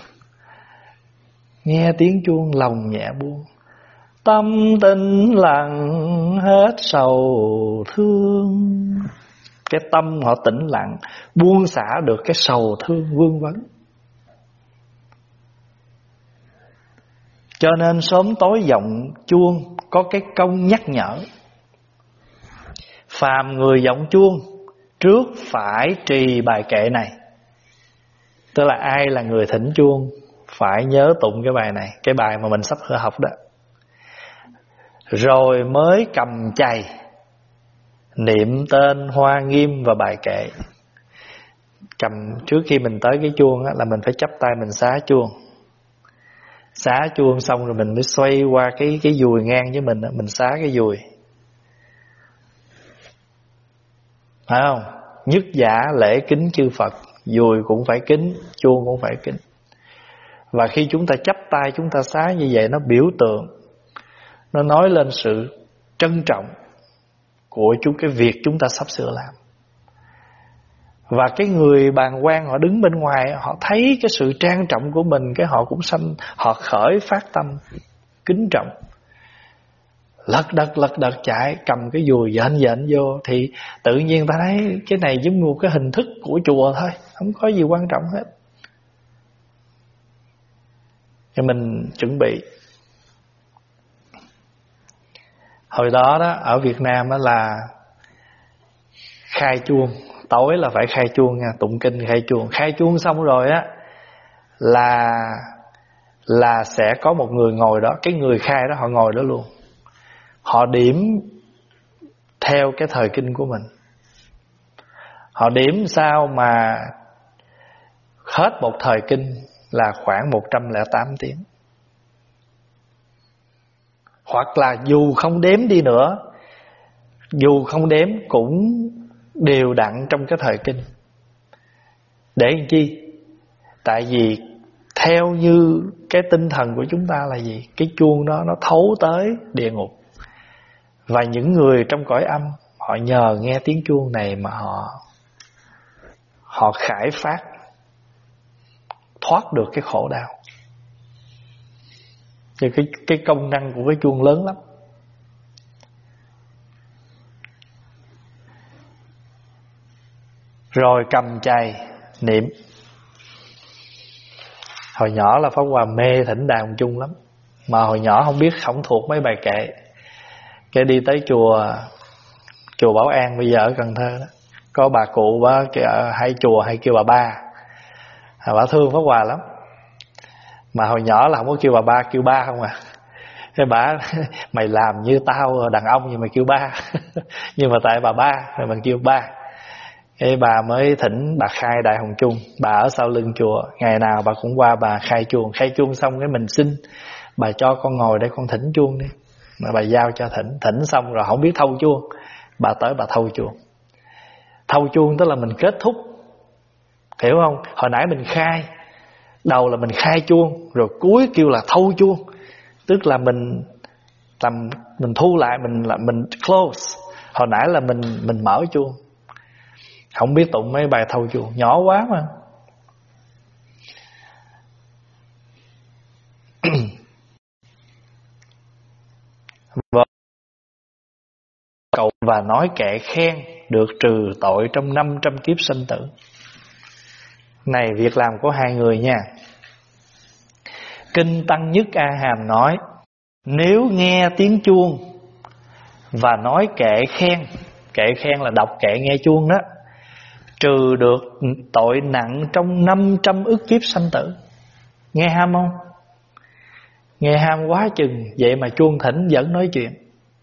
Nghe tiếng chuông lòng nhẹ buông. Tâm tĩnh lặng hết sầu thương. Cái tâm họ tĩnh lặng, buông xả được cái sầu thương vương vấn. Cho nên sớm tối vọng chuông có cái công nhắc nhở. Phàm người vọng chuông, trước phải trì bài kệ này. Tức là ai là người thỉnh chuông phải nhớ tụng cái bài này, cái bài mà mình sắp học đó. Rồi mới cầm chày niệm tên Hoa Nghiêm và bài kệ. Cầm trước khi mình tới cái chuông á, là mình phải chắp tay mình xá chuông. Xá chuông xong rồi mình mới xoay qua cái dùi ngang với mình, mình xá cái dùi. Phải không? Nhất giả lễ kính chư Phật, dùi cũng phải kính, chuông cũng phải kính. Và khi chúng ta chắp tay, chúng ta xá như vậy, nó biểu tượng, nó nói lên sự trân trọng của cái việc chúng ta sắp sửa làm. Và cái người bàng quan họ đứng bên ngoài, họ thấy cái sự trang trọng của mình, cái họ cũng họ khởi phát tâm kính trọng. Lật đật chạy, cầm cái dùi dện vô, thì tự nhiên ta thấy cái này giống như một cái hình thức của chùa thôi, không có gì quan trọng hết. Thì mình chuẩn bị. Hồi đó ở Việt Nam đó là khai chuông, tối là phải khai chuông nha, tụng kinh khai chuông. Khai chuông xong rồi á là sẽ có một người ngồi đó, cái người khai đó họ ngồi đó luôn. Họ điểm theo cái thời kinh của mình. Họ điểm sao mà hết một thời kinh là khoảng 108 tiếng. Hoặc là dù không đếm đi nữa, dù không đếm cũng đều đặn trong cái thời kinh. Để làm chi? Tại vì theo như cái tinh thần của chúng ta là gì? Cái chuông đó nó thấu tới địa ngục. Và những người trong cõi âm, họ nhờ nghe tiếng chuông này mà họ khải phát, thoát được cái khổ đau. Thì cái công năng của cái chuông lớn lắm. Rồi cầm chày niệm. Hồi nhỏ là Pháp Hòa mê thỉnh đàn chung lắm. Mà hồi nhỏ không biết, không thuộc mấy bài kệ. Cái đi tới chùa Bảo An bây giờ ở Cần Thơ đó, có bà cụ bà hai chùa hay kêu bà ba. Bà thương Pháp Hòa lắm. Mà hồi nhỏ là không có kêu bà ba, kêu ba không à. Cái bà mày làm như tao đàn ông nhưng mày kêu ba. Nhưng mà tại bà ba rồi mình kêu ba. Cái bà mới thỉnh bà khai đại hồng chung. Bà ở sau lưng chùa, ngày nào bà cũng qua bà khai chuông. Khai chuông xong cái mình xin bà cho con ngồi để con thỉnh chuông đi. Mà bà giao cho thỉnh xong rồi không biết thâu chuông, bà tới bà thâu chuông. Thâu chuông tức là mình kết thúc, hiểu không? Hồi nãy mình khai, đầu là mình khai chuông, rồi cuối kêu là thâu chuông, tức là mình thu lại, mình close. Hồi nãy là mình mở chuông. Không biết tụng mấy bài thâu chuông, nhỏ quá mà. Cầu và nói kệ khen được trừ tội trong 500 kiếp sinh tử. Này việc làm của hai người nha. Kinh Tăng Nhất A Hàm nói, nếu nghe tiếng chuông và nói kệ khen, kệ khen là đọc kệ nghe chuông đó, trừ được tội nặng trong 500 ức kiếp sanh tử. Nghe ham không? Nghe ham quá chừng. Vậy mà chuông thỉnh vẫn nói chuyện.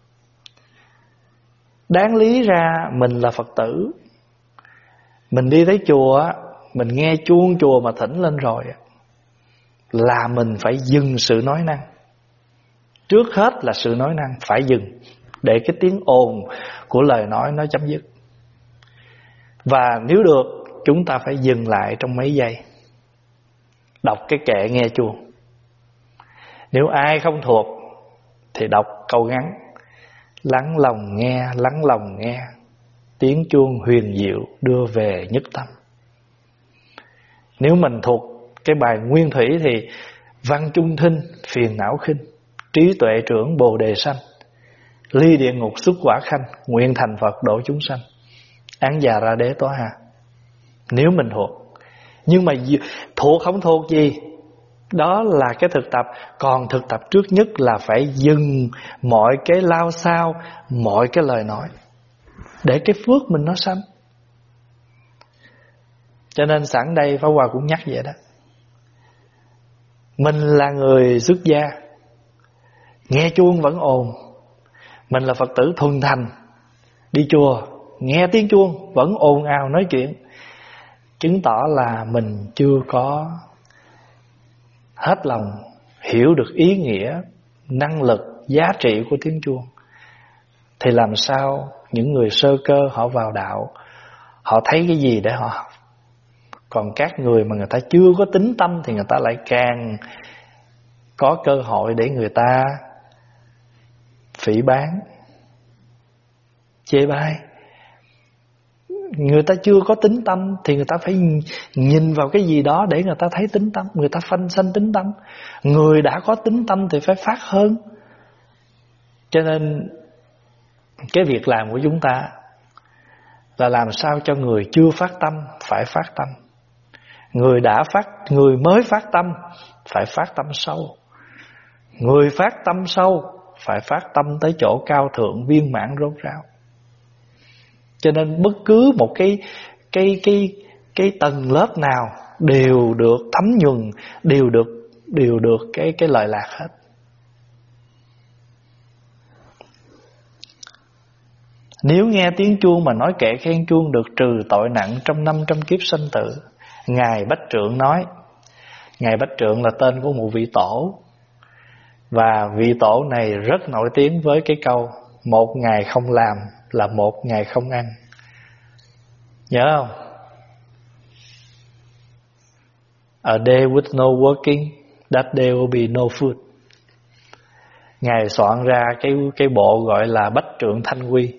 Đáng lý ra mình là Phật tử, mình đi tới chùa, mình nghe chuông chùa mà thỉnh lên rồi, là mình phải dừng sự nói năng. Trước hết là sự nói năng phải dừng, để cái tiếng ồn của lời nói nó chấm dứt. Và nếu được, chúng ta phải dừng lại trong mấy giây, đọc cái kệ nghe chuông. Nếu ai không thuộc thì đọc câu ngắn: lắng lòng nghe, lắng lòng nghe, tiếng chuông huyền diệu đưa về nhất tâm. Nếu mình thuộc cái bài nguyên thủy thì: văn chung thinh, phiền não khinh, trí tuệ trưởng bồ đề sanh, ly địa ngục xuất quả khanh, nguyện thành Phật độ chúng sanh, án già ra đế tỏa hà. Nếu mình thuộc. Nhưng mà thuộc không thuộc gì, đó là cái thực tập. Còn thực tập trước nhất là phải dừng mọi cái lao xao, mọi cái lời nói, để cái phước mình nó sanh. Cho nên sẵn đây Pháp Hòa cũng nhắc vậy đó. Mình là người xuất gia, nghe chuông vẫn ồn. Mình là Phật tử thuần thành, đi chùa nghe tiếng chuông vẫn ồn ào nói chuyện, chứng tỏ là mình chưa có hết lòng hiểu được ý nghĩa, năng lực, giá trị của tiếng chuông. Thì làm sao những người sơ cơ họ vào đạo, họ thấy cái gì để họ học. Còn các người mà người ta chưa có tín tâm thì người ta lại càng có cơ hội để người ta phỉ báng, chê bai. Người ta chưa có tín tâm thì người ta phải nhìn vào cái gì đó để người ta thấy tín tâm, người ta phanh sanh tín tâm. Người đã có tín tâm thì phải phát hơn. Cho nên cái việc làm của chúng ta là làm sao cho người chưa phát tâm phải phát tâm, người mới phát tâm phải phát tâm sâu, người phát tâm sâu phải phát tâm tới chỗ cao thượng viên mãn rốt ráo. Cho nên bất cứ một cái tầng lớp nào đều được thấm nhuần, đều được cái lợi lạc hết. Nếu nghe tiếng chuông mà nói kệ khen chuông được trừ tội nặng trong 500 kiếp sanh tử. Ngài Bách Trượng nói, Ngài Bách Trượng là tên của một vị tổ, và vị tổ này rất nổi tiếng với cái câu: một ngày không làm là một ngày không ăn. Nhớ không? A day with no working, that day will be no food. Ngài soạn ra cái bộ gọi là Bách Trượng Thanh Quy.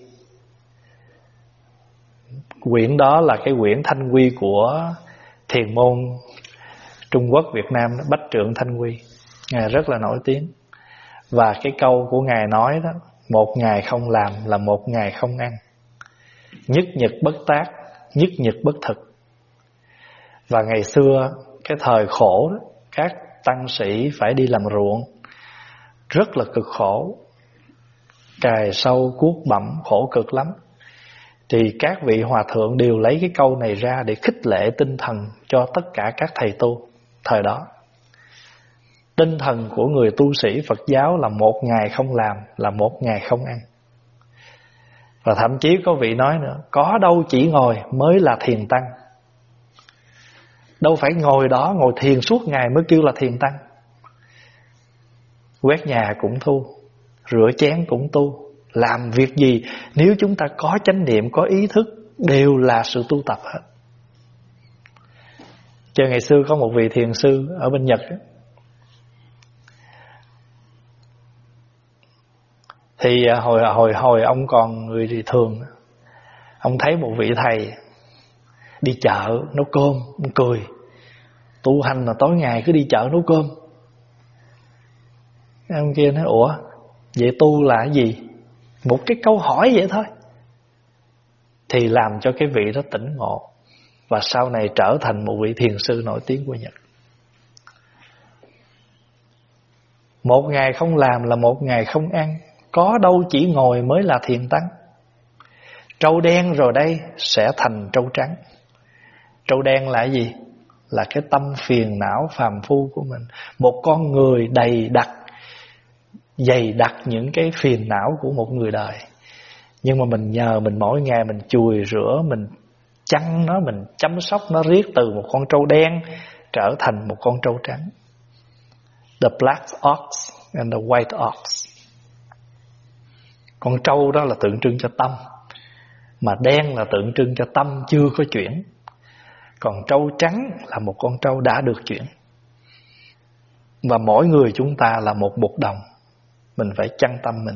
Quyển đó là cái quyển Thanh Quy của thiền môn Trung Quốc Việt Nam đó, Bách Trượng Thanh Quy. Ngài rất là nổi tiếng. Và cái câu của Ngài nói đó: một ngày không làm là một ngày không ăn. Nhất nhật bất tác, nhất nhật bất thực. Và ngày xưa cái thời khổ đó, các tăng sĩ phải đi làm ruộng, rất là cực khổ, cày sâu cuốc bặm, khổ cực lắm. Thì các vị hòa thượng đều lấy cái câu này ra để khích lệ tinh thần cho tất cả các thầy tu thời đó. Tinh thần của người tu sĩ Phật giáo là một ngày không làm là một ngày không ăn. Và thậm chí có vị nói nữa: có đâu chỉ ngồi mới là thiền tăng. Đâu phải ngồi đó ngồi thiền suốt ngày mới kêu là thiền tăng. Quét nhà cũng tu, rửa chén cũng tu, làm việc gì nếu chúng ta có chánh niệm, có ý thức, đều là sự tu tập hết. Cho ngày xưa có một vị thiền sư ở bên Nhật ấy, thì hồi ông còn người thường, ông thấy một vị thầy đi chợ nấu cơm, ông cười: tu hành là tối ngày cứ đi chợ nấu cơm. Ông kia nói: ủa, vậy tu là cái gì? Một cái câu hỏi vậy thôi. Thì làm cho cái vị đó tỉnh ngộ, và sau này trở thành một vị thiền sư nổi tiếng của Nhật. Một ngày không làm là một ngày không ăn, có đâu chỉ ngồi mới là thiền tăng. Trâu đen rồi đây sẽ thành trâu trắng. Trâu đen là cái gì? Là cái tâm phiền não phàm phu của mình. Một con người dày đặc những cái phiền não của một người đời. Nhưng mà mình nhờ mình mỗi ngày mình chùi rửa, mình chăm nó, mình chăm sóc nó, riết từ một con trâu đen trở thành một con trâu trắng. The black ox and the white ox. Con trâu đó là tượng trưng cho tâm, mà đen là tượng trưng cho tâm chưa có chuyển. Còn trâu trắng là một con trâu đã được chuyển. Và mỗi người chúng ta là một bột đồng, mình phải chăn tâm mình.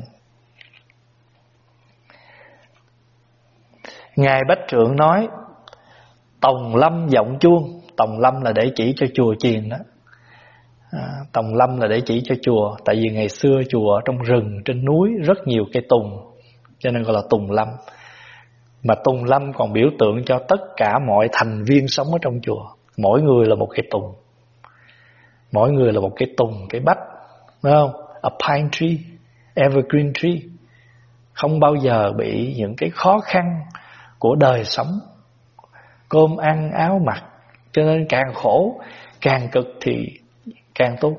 Ngài Bách Trượng nói tòng lâm vọng chuông. Tòng lâm là để chỉ cho chùa chiền đó. Tòng lâm là để chỉ cho chùa. Tại vì ngày xưa chùa trong rừng, trên núi rất nhiều cây tùng, cho nên gọi là tùng lâm. Mà tùng lâm còn biểu tượng cho tất cả mọi thành viên sống ở trong chùa. Mỗi người là một cây tùng. Mỗi người là một cây tùng, cây bách, phải không? A pine tree, evergreen tree. Không bao giờ bị những cái khó khăn của đời sống, cơm ăn áo mặc. Cho nên càng khổ, càng cực thì càng tốt.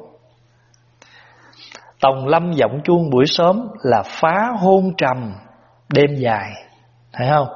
Tòng lâm vọng chuông buổi sớm là phá hôn trầm đêm dài. Thấy không?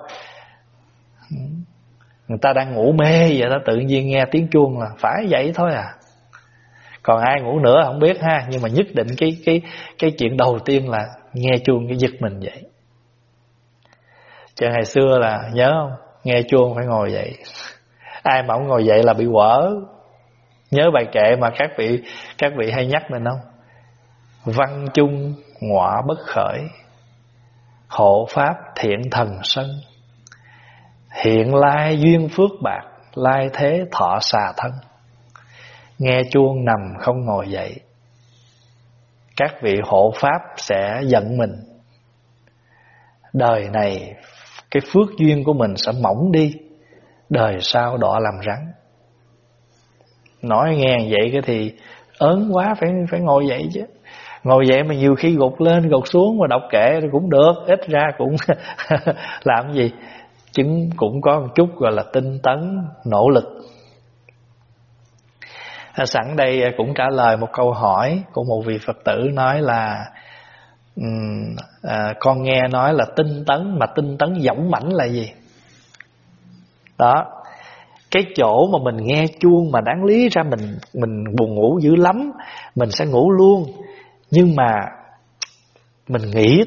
Người ta đang ngủ mê vậy đó, tự nhiên nghe tiếng chuông là phải dậy thôi à. Còn ai ngủ nữa không biết ha, nhưng mà nhất định cái chuyện đầu tiên là nghe chuông cái giật mình dậy. Chứ ngày xưa là nhớ không, nghe chuông phải ngồi dậy. Ai mà không ngồi dậy là bị quở. Nhớ bài kệ mà các vị hay nhắc mình không? Văn chung ngọa bất khởi, hộ pháp thiện thần sân, hiện lai duyên phước bạc, lai thế thọ xà thân. Nghe chuông nằm không ngồi dậy, các vị hộ pháp sẽ giận mình. Đời này cái phước duyên của mình sẽ mỏng đi, đời sau đọa làm rắn. Nói nghe vậy cái thì ớn quá, phải ngồi dậy chứ. Ngồi dậy mà nhiều khi gục lên gục xuống mà đọc kệ cũng được, ít ra cũng làm gì, chứng cũng có một chút gọi là tinh tấn, nỗ lực. Sẵn đây cũng trả lời một câu hỏi của một vị Phật tử nói là con nghe nói là tinh tấn, mà tinh tấn dõng mãnh là gì? Đó, cái chỗ mà mình nghe chuông mà đáng lý ra mình buồn ngủ dữ lắm, mình sẽ ngủ luôn. Nhưng mà mình nghĩ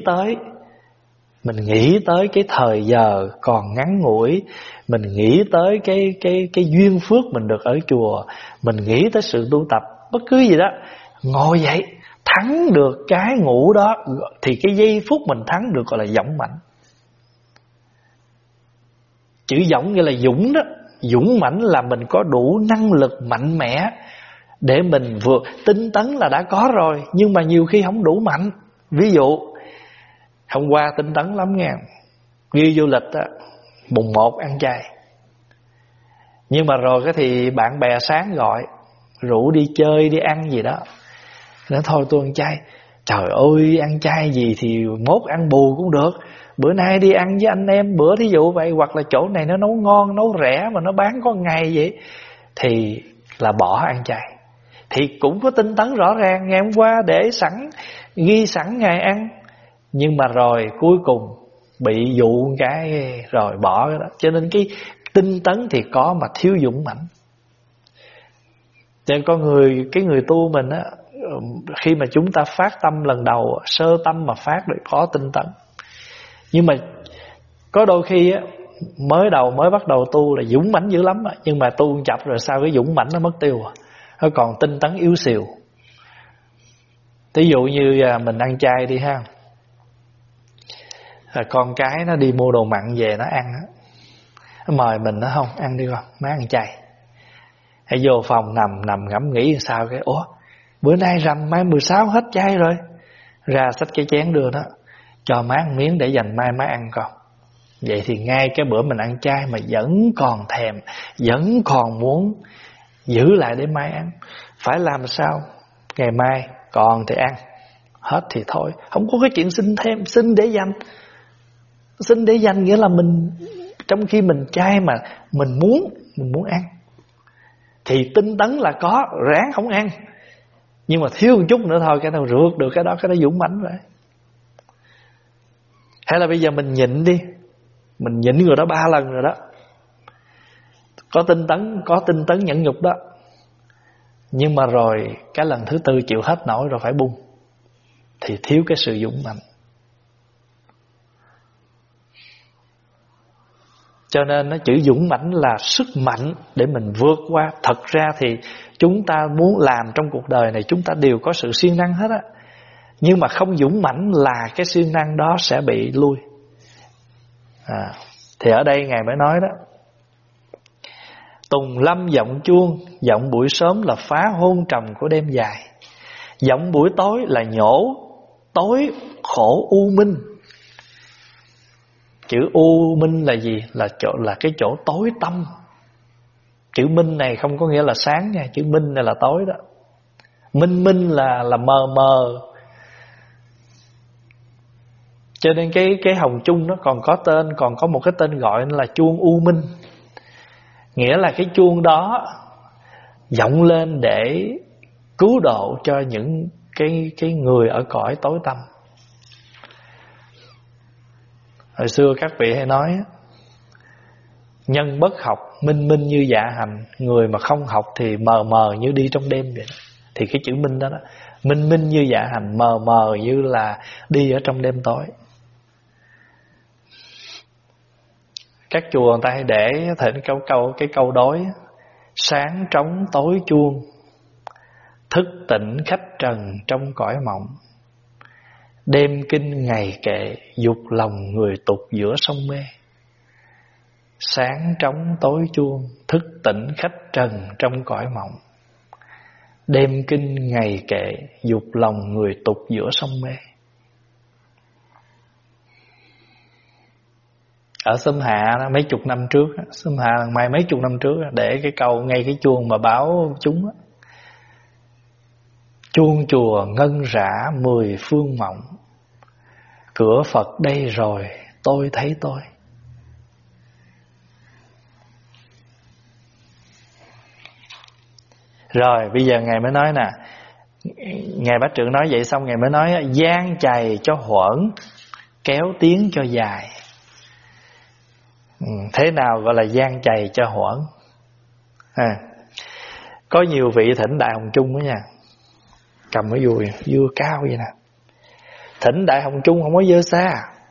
tới cái thời giờ còn ngắn ngủi, mình nghĩ tới cái duyên phước mình được ở chùa, mình nghĩ tới sự tu tập, bất cứ gì đó, ngồi dậy thắng được cái ngủ đó, thì cái giây phút mình thắng được gọi là dõng mãnh. Chữ dõng nghĩa là dũng đó. Dũng mãnh là mình có đủ năng lực mạnh mẽ để mình vừa tinh tấn là đã có rồi, nhưng mà nhiều khi không đủ mạnh. Ví dụ hôm qua tinh tấn lắm nha, đi du lịch á, mùng 1 ăn chay, nhưng mà rồi cái thì bạn bè sáng gọi rủ đi chơi đi ăn gì đó, nói thôi tôi ăn chay. Trời ơi, ăn chay gì thì mốt ăn bù cũng được, bữa nay đi ăn với anh em bữa thí dụ vậy, hoặc là chỗ này nó nấu ngon nấu rẻ mà nó bán có ngày vậy, thì là bỏ ăn chay. Thì cũng có tinh tấn rõ ràng, ngày hôm qua để sẵn, ghi sẵn ngày ăn, nhưng mà rồi cuối cùng bị dụ cái rồi bỏ cái đó. Cho nên cái tinh tấn thì có mà thiếu dũng mãnh. Cho nên cái người tu mình á, khi mà chúng ta phát tâm lần đầu, sơ tâm mà phát được có tinh tấn. Nhưng mà có đôi khi á, mới bắt đầu tu là dũng mãnh dữ lắm á, nhưng mà tu chập rồi sao cái dũng mãnh nó mất tiêu à. Nó còn tinh tấn yếu xìu. Ví dụ như mình ăn chay đi ha, con cái nó đi mua đồ mặn về nó ăn á, nó mời mình nó không ăn đi con, má ăn chay. Hãy vô phòng nằm ngẫm nghĩ sao cái ủa bữa nay rằm mai 16 hết chay rồi, ra xách cái chén đưa nó, cho má ăn miếng để dành mai má ăn con. Vậy thì ngay cái bữa mình ăn chay mà vẫn còn thèm, vẫn còn muốn giữ lại để mai ăn. Phải làm sao ngày mai còn thì ăn, hết thì thôi. Không có cái chuyện xin thêm, xin để dành. Xin để dành nghĩa là mình trong khi mình chay mà mình muốn mình muốn ăn. Thì tinh tấn là có, ráng không ăn, nhưng mà thiếu một chút nữa thôi, cái nào rượt được cái đó, cái đó dũng mãnh rồi. Hay là bây giờ mình nhịn đi, mình nhịn rồi đó 3 lần rồi đó, có tinh tấn nhẫn nhục đó, nhưng mà rồi cái lần thứ 4 chịu hết nổi rồi phải buông, thì thiếu cái sự dũng mạnh. Cho nên nó chữ dũng mãnh là sức mạnh để mình vượt qua. Thật ra thì chúng ta muốn làm trong cuộc đời này, chúng ta đều có sự siêng năng hết á, nhưng mà không dũng mãnh là cái siêng năng đó sẽ bị lui. Thì ở đây Ngài mới nói đó: tùng lâm giọng chuông, giọng buổi sớm là phá hôn trầm của đêm dài. Giọng buổi tối là nhổ tối khổ u minh. Chữ u minh là gì? Là cái chỗ tối tăm. Chữ minh này không có nghĩa là sáng nha, chữ minh này là tối đó. Minh là mờ mờ. Cho nên cái hồng chung nó còn có một cái tên gọi là chuông u minh. Nghĩa là cái chuông đó vọng lên để cứu độ cho những cái người ở cõi tối tăm. Hồi xưa các vị hay nói: nhân bất học minh minh như dạ hành, người mà không học thì mờ mờ như đi trong đêm vậy. Thì cái chữ minh đó, minh minh như dạ hành, mờ mờ như là đi ở trong đêm tối. Các chùa người ta hay để thỉnh cái câu đối: sáng trống tối chuông, thức tỉnh khách trần trong cõi mộng. Đêm kinh ngày kệ, dục lòng người tục giữa sông mê. Sáng trống tối chuông, thức tỉnh khách trần trong cõi mộng. Đêm kinh ngày kệ, dục lòng người tục giữa sông mê. Ở Xóm Hạ đó, mấy chục năm trước, Xóm Hạ mấy chục năm trước để cái câu ngay cái chuông mà báo chúng: chuông chùa ngân rã 10 phương mộng, cửa Phật đây rồi tôi thấy tôi. Rồi bây giờ Ngài mới nói nè, Ngài Bá Trượng nói vậy xong Ngài mới nói: gian chày cho huẩn, kéo tiếng cho dài. Thế nào gọi là gian chày cho huẩn? Có nhiều vị thỉnh Đại Hồng Chung đó nha, cầm cái dùi dưa cao vậy nè, thỉnh Đại Hồng Chung không có dơ xa.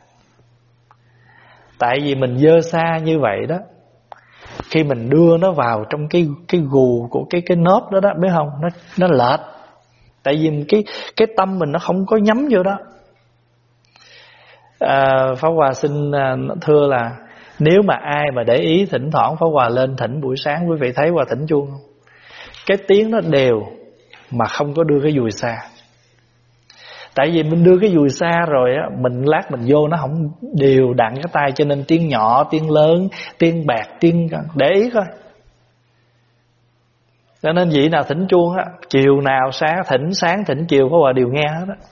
Tại vì mình dơ xa như vậy đó, khi mình đưa nó vào trong cái gù của cái nớp đó đó, biết không? Nó lệch. Tại vì cái tâm mình nó không có nhắm vô đó. Pháp Hòa xin thưa là nếu mà ai mà để ý thỉnh thoảng Pháp Hòa lên thỉnh buổi sáng, quý vị thấy Hòa thỉnh chuông không? Cái tiếng nó đều mà không có đưa cái dùi xa. Tại vì mình đưa cái dùi xa rồi á, mình lát mình vô nó không đều đặn cái tay, cho nên tiếng nhỏ, tiếng lớn, tiếng bạc, tiếng... Để ý coi. Cho nên vị nào thỉnh chuông á, chiều nào sáng thỉnh chiều Pháp Hòa đều nghe hết á.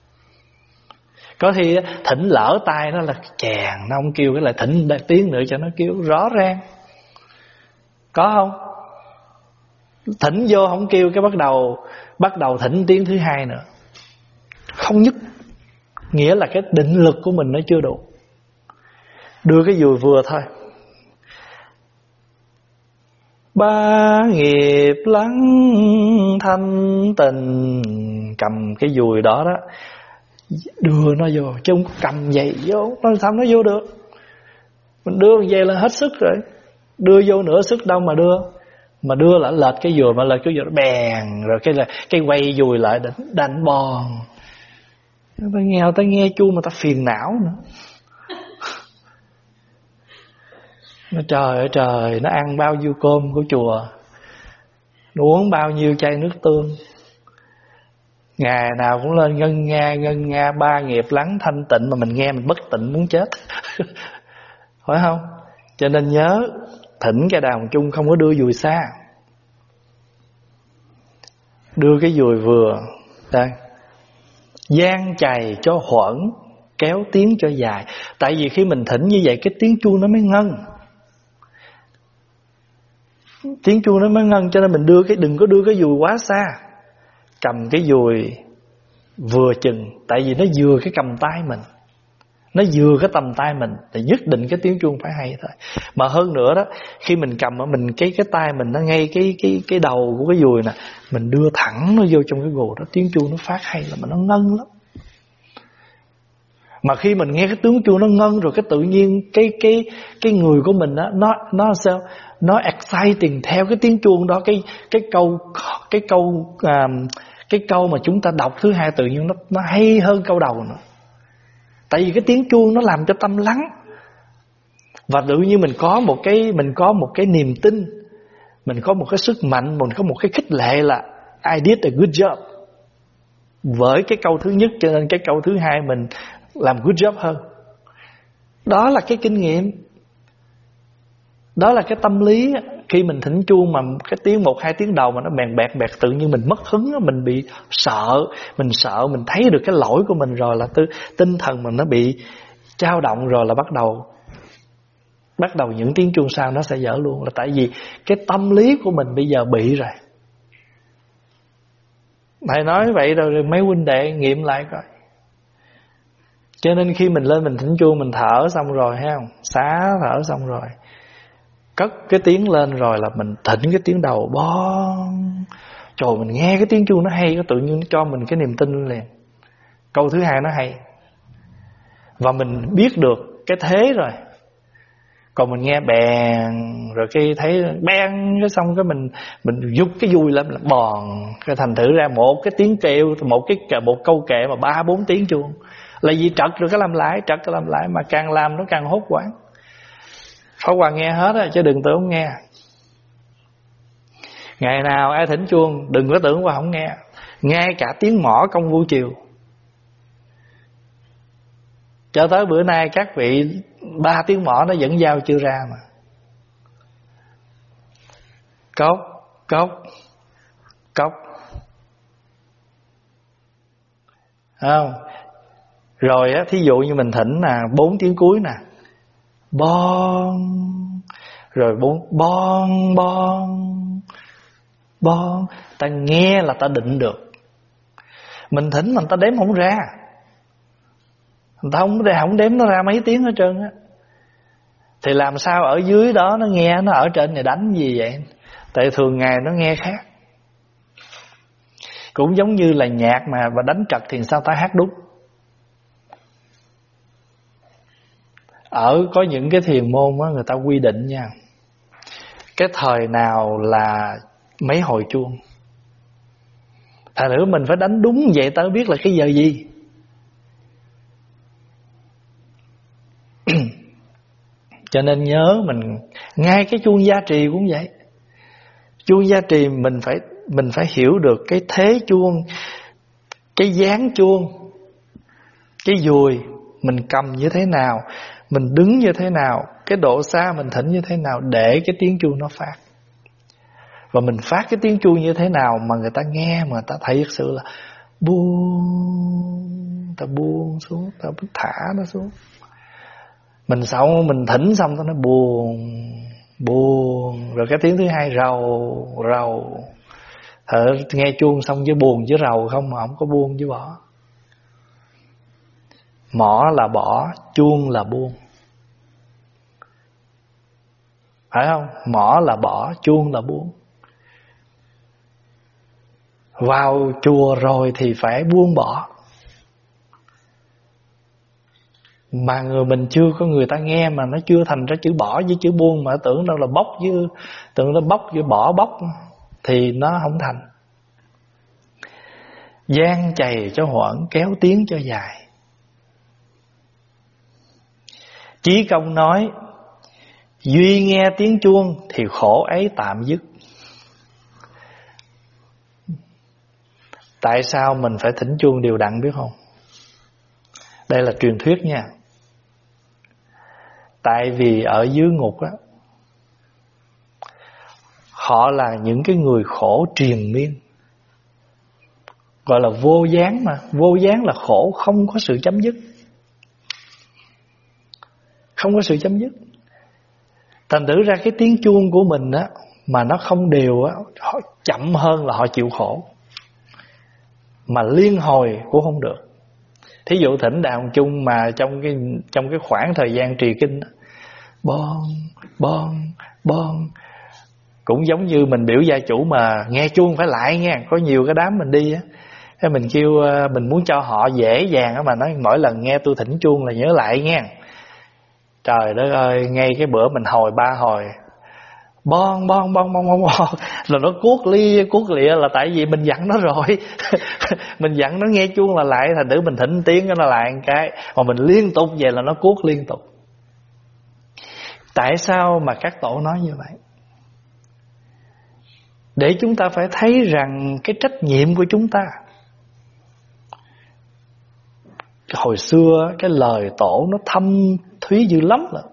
Có khi thỉnh lỡ tay nó là chèn, nó không kêu cái lại thỉnh tiếng nữa cho nó kêu rõ ràng. Có không? Thỉnh vô không kêu cái bắt đầu thỉnh tiếng thứ hai nữa. Không nhất. Nghĩa là cái định lực của mình nó chưa đủ. Đưa cái dùi vừa thôi. Ba nghiệp lắng thanh tình. Cầm cái dùi đó đó, đưa nó vô, chứ không có cầm vậy vô, nó sao nó vô được. Mình đưa vậy là hết sức rồi. Đưa vô nửa sức đâu mà đưa. Mà đưa là lệch cái dùi, mà lệch cái dùi nó bèn. Rồi cái quay dùi lại đánh bòn. Ta nghe chuông mà ta phiền não nữa. Nó trời ơi trời, nó ăn bao nhiêu cơm của chùa, nó uống bao nhiêu chai nước tương, ngày nào cũng lên ngân nga ba nghiệp lắng thanh tịnh, mà mình nghe mình bất tịnh muốn chết. Phải không? Cho nên nhớ thỉnh cái Đại Hồng Chung không có đưa dùi xa, đưa cái dùi vừa. Đây, gian chày cho huẩn, kéo tiếng cho dài. Tại vì khi mình thỉnh như vậy, cái tiếng chuông nó mới ngân. Tiếng chuông nó mới ngân. Cho nên mình đừng có đưa cái dùi quá xa. Cầm cái dùi vừa chừng, tại vì nó vừa cái cầm tay mình, nó vừa cái tầm tay mình, thì nhất định cái tiếng chuông phải hay thôi. Mà hơn nữa đó, khi mình cầm ở mình cái tay mình nó ngay cái đầu của cái dùi nè, mình đưa thẳng nó vô trong cái gù đó, tiếng chuông nó phát hay là mà nó ngân lắm. Mà khi mình nghe cái tiếng chuông nó ngân rồi, cái tự nhiên cái người của mình đó, nó sao, nó exciting theo cái tiếng chuông đó. Cái câu mà chúng ta đọc thứ hai tự nhiên nó hay hơn câu đầu nữa. Tại vì cái tiếng chuông nó làm cho tâm lắng. Và tự nhiên mình có một cái niềm tin, mình có một cái sức mạnh, mình có một cái khích lệ là I did a good job với cái câu thứ nhất, cho nên cái câu thứ hai mình làm good job hơn. Đó là cái kinh nghiệm, đó là cái tâm lý. Khi mình thỉnh chuông mà cái tiếng 1-2 tiếng đầu mà nó bẹt bẹt, tự nhiên mình mất hứng, mình bị sợ, mình thấy được cái lỗi của mình rồi là tinh thần mình nó bị dao động rồi, là bắt đầu những tiếng chuông sau nó sẽ dở luôn. Là tại vì cái tâm lý của mình bây giờ bị rồi. Thầy nói vậy rồi mấy huynh đệ nghiệm lại coi. Cho nên khi mình lên mình thỉnh chuông, mình thở xong rồi, thấy không, xá thở xong rồi, cất cái tiếng lên rồi là mình thỉnh cái tiếng đầu bon. Trời, mình nghe cái tiếng chuông nó hay, nó tự nhiên nó cho mình cái niềm tin liền. Câu thứ hai nó hay, và mình biết được cái thế rồi. Còn mình nghe bèn rồi cái thấy bèn, cái xong cái mình giục cái dùi lên là bòn, cái thành thử ra một cái tiếng kêu, một câu kệ mà 3-4 tiếng chuông. Là vì trật rồi cái làm lại, mà càng làm nó càng hốt quảng. Pháp Hòa nghe hết á, chứ đừng tưởng không nghe. Ngày nào ai thỉnh chuông đừng có tưởng Hòa không nghe. Ngay cả tiếng mõ công vu chiều, cho tới bữa nay các vị 3 tiếng mõ nó vẫn giao chưa ra mà. Cốc không? Rồi á, thí dụ như mình thỉnh 4 tiếng cuối nè, bon, rồi bon, ta nghe là ta định được. Mình thỉnh mà ta đếm không ra, người ta không đếm nó ra mấy tiếng hết trơn á. Thì làm sao ở dưới đó nó nghe, nó ở trên này đánh gì vậy? Tại thường ngày nó nghe khác. Cũng giống như là nhạc mà và đánh trật thì sao ta hát đúng. Có những cái thiền môn á, người ta quy định nha, cái thời nào là mấy hồi chuông, thành nữa mình phải đánh đúng vậy ta biết là cái giờ gì. Cho nên nhớ mình, ngay cái chuông gia trì cũng vậy. Chuông gia trì mình phải hiểu được cái thế chuông, cái dáng chuông, cái dùi mình cầm như thế nào, mình đứng như thế nào, cái độ xa mình thỉnh như thế nào để cái tiếng chuông nó phát. Và mình phát cái tiếng chuông như thế nào mà người ta nghe, mà người ta thấy thực sự là buông, ta buông xuống, ta thả nó xuống. Mình thỉnh xong nó buồn, rồi cái tiếng thứ hai rầu. Nghe chuông xong với buồn với rầu không, mà không có buông với bỏ. Mỏ là bỏ, chuông là buông, phải không? Mỏ là bỏ, chuông là buông. Vào chùa rồi thì phải buông bỏ. Mà mình chưa có người ta nghe mà nó chưa thành ra chữ bỏ với chữ buông, mà tưởng đâu là bóc với bỏ bóc thì nó không thành. Gian chày cho hoãn, kéo tiếng cho dài. Chí Công nói, duy nghe tiếng chuông thì khổ ấy tạm dứt. Tại sao mình phải thỉnh chuông đều đặn biết không? Đây là truyền thuyết nha. Tại vì ở dưới ngục á, họ là những cái người khổ triền miên, gọi là vô gián mà. Vô gián là khổ không có sự chấm dứt, không có sự chấm dứt. Thành thử ra cái tiếng chuông của mình á, mà nó không đều á, họ chậm hơn là họ chịu khổ, mà liên hồi cũng không được. Thí dụ thỉnh Đạo Chung mà trong cái khoảng thời gian trì kinh bon cũng giống như mình biểu gia chủ mà nghe chuông phải lại nha. Có nhiều cái đám mình đi á, thế mình kêu mình muốn cho họ dễ dàng á, mà nói mỗi lần nghe tôi thỉnh chuông là nhớ lại nha. Trời đất ơi, ngay cái bữa mình hồi 3 hồi bon là nó cuốc lịa là tại vì mình dặn nó rồi. Mình dặn nó nghe chuông là lại, thành thử mình thỉnh tiếng nó lại một cái, mà mình liên tục về là nó cuốc liên tục. Tại sao mà các tổ nói như vậy? Để chúng ta phải thấy rằng cái trách nhiệm của chúng ta. Hồi xưa cái lời tổ nó thâm thúy dữ lắm rồi,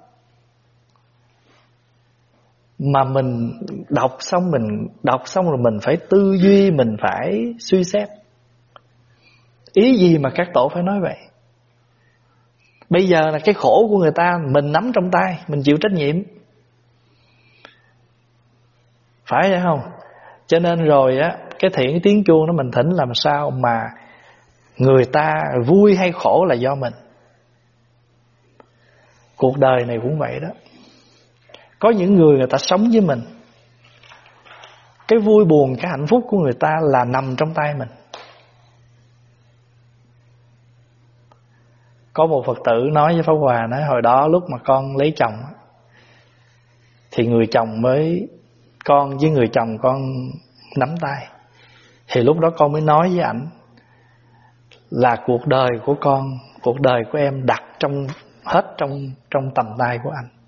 mà mình đọc xong rồi mình phải tư duy, mình phải suy xét. Ý gì mà các tổ phải nói vậy? Bây giờ là cái khổ của người ta mình nắm trong tay, mình chịu trách nhiệm, phải vậy không? Cho nên rồi á, cái tiếng chuông đó mình thỉnh làm sao mà người ta vui hay khổ là do mình. Cuộc đời này cũng vậy đó. Có những người ta sống với mình, cái vui buồn, cái hạnh phúc của người ta là nằm trong tay mình. Có một Phật tử nói với Pháp Hòa, nói hồi đó lúc mà con lấy chồng thì người chồng mới, con với người chồng con nắm tay, thì lúc đó con mới nói với ảnh là cuộc đời của con, cuộc đời của em đặt hết trong tầm tay của anh.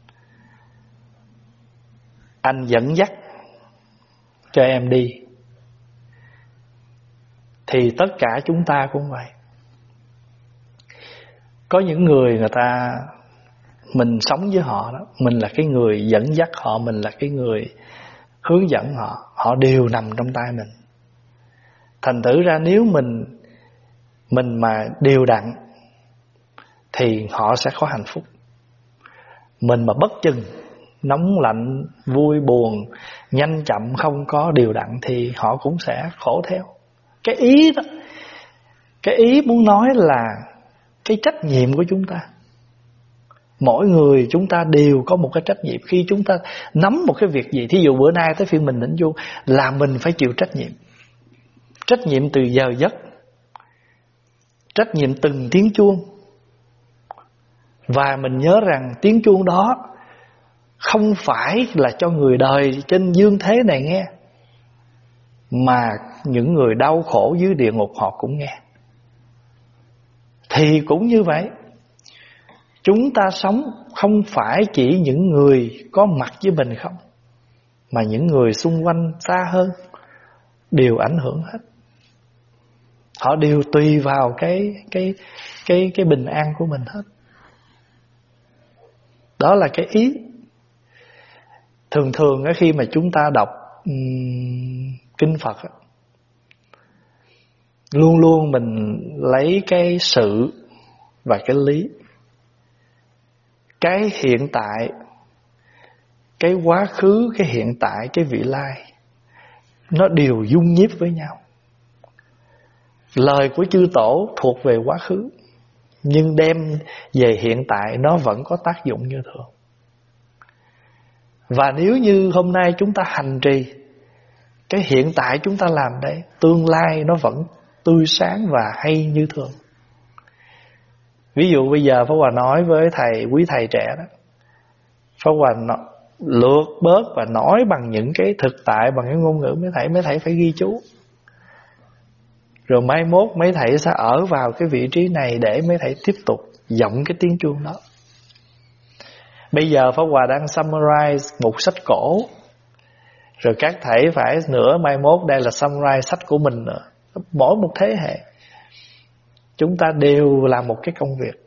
Anh dẫn dắt cho em đi. Thì tất cả chúng ta cũng vậy. Có những người ta, mình sống với họ đó, mình là cái người dẫn dắt họ, mình là cái người hướng dẫn họ, họ đều nằm trong tay mình. Thành thử ra nếu mình mà đều đặn thì họ sẽ có hạnh phúc. Mình mà bất chừng, nóng lạnh, vui buồn, nhanh chậm, không có đều đặn thì họ cũng sẽ khổ theo. Cái ý đó, cái ý muốn nói là cái trách nhiệm của chúng ta. Mỗi người chúng ta đều có một cái trách nhiệm. Khi chúng ta nắm một cái việc gì, thí dụ bữa nay tới phiên mình thỉnh chuông, là mình phải chịu trách nhiệm. Trách nhiệm từ giờ giấc, trách nhiệm từng tiếng chuông. Và mình nhớ rằng tiếng chuông đó không phải là cho người đời trên dương thế này nghe, mà những người đau khổ dưới địa ngục họ cũng nghe. Thì cũng như vậy, chúng ta sống không phải chỉ những người có mặt với mình không, mà những người xung quanh xa hơn đều ảnh hưởng hết. Họ đều tùy vào cái bình an của mình hết. Đó là cái ý. Thường khi mà chúng ta đọc kinh Phật, luôn luôn mình lấy cái sự và cái lý, cái hiện tại, cái quá khứ, cái hiện tại, cái vị lai, nó đều dung nhiếp với nhau. Lời của chư tổ thuộc về quá khứ, nhưng đem về hiện tại nó vẫn có tác dụng như thường. Và nếu như hôm nay chúng ta hành trì, cái hiện tại chúng ta làm đấy, tương lai nó vẫn tươi sáng và hay như thường. Ví dụ bây giờ Pháp Hòa nói với quý thầy trẻ đó, Pháp Hòa lược bớt và nói bằng những cái thực tại, bằng cái ngôn ngữ mấy thầy phải ghi chú. Rồi mai mốt mấy thầy sẽ ở vào cái vị trí này để mấy thầy tiếp tục giọng cái tiếng chuông đó. Bây giờ Pháp Hòa đang summarize một sách cổ, rồi các thầy phải nữa mai mốt đây là summarize sách của mình nữa. Mỗi một thế hệ chúng ta đều làm một cái công việc,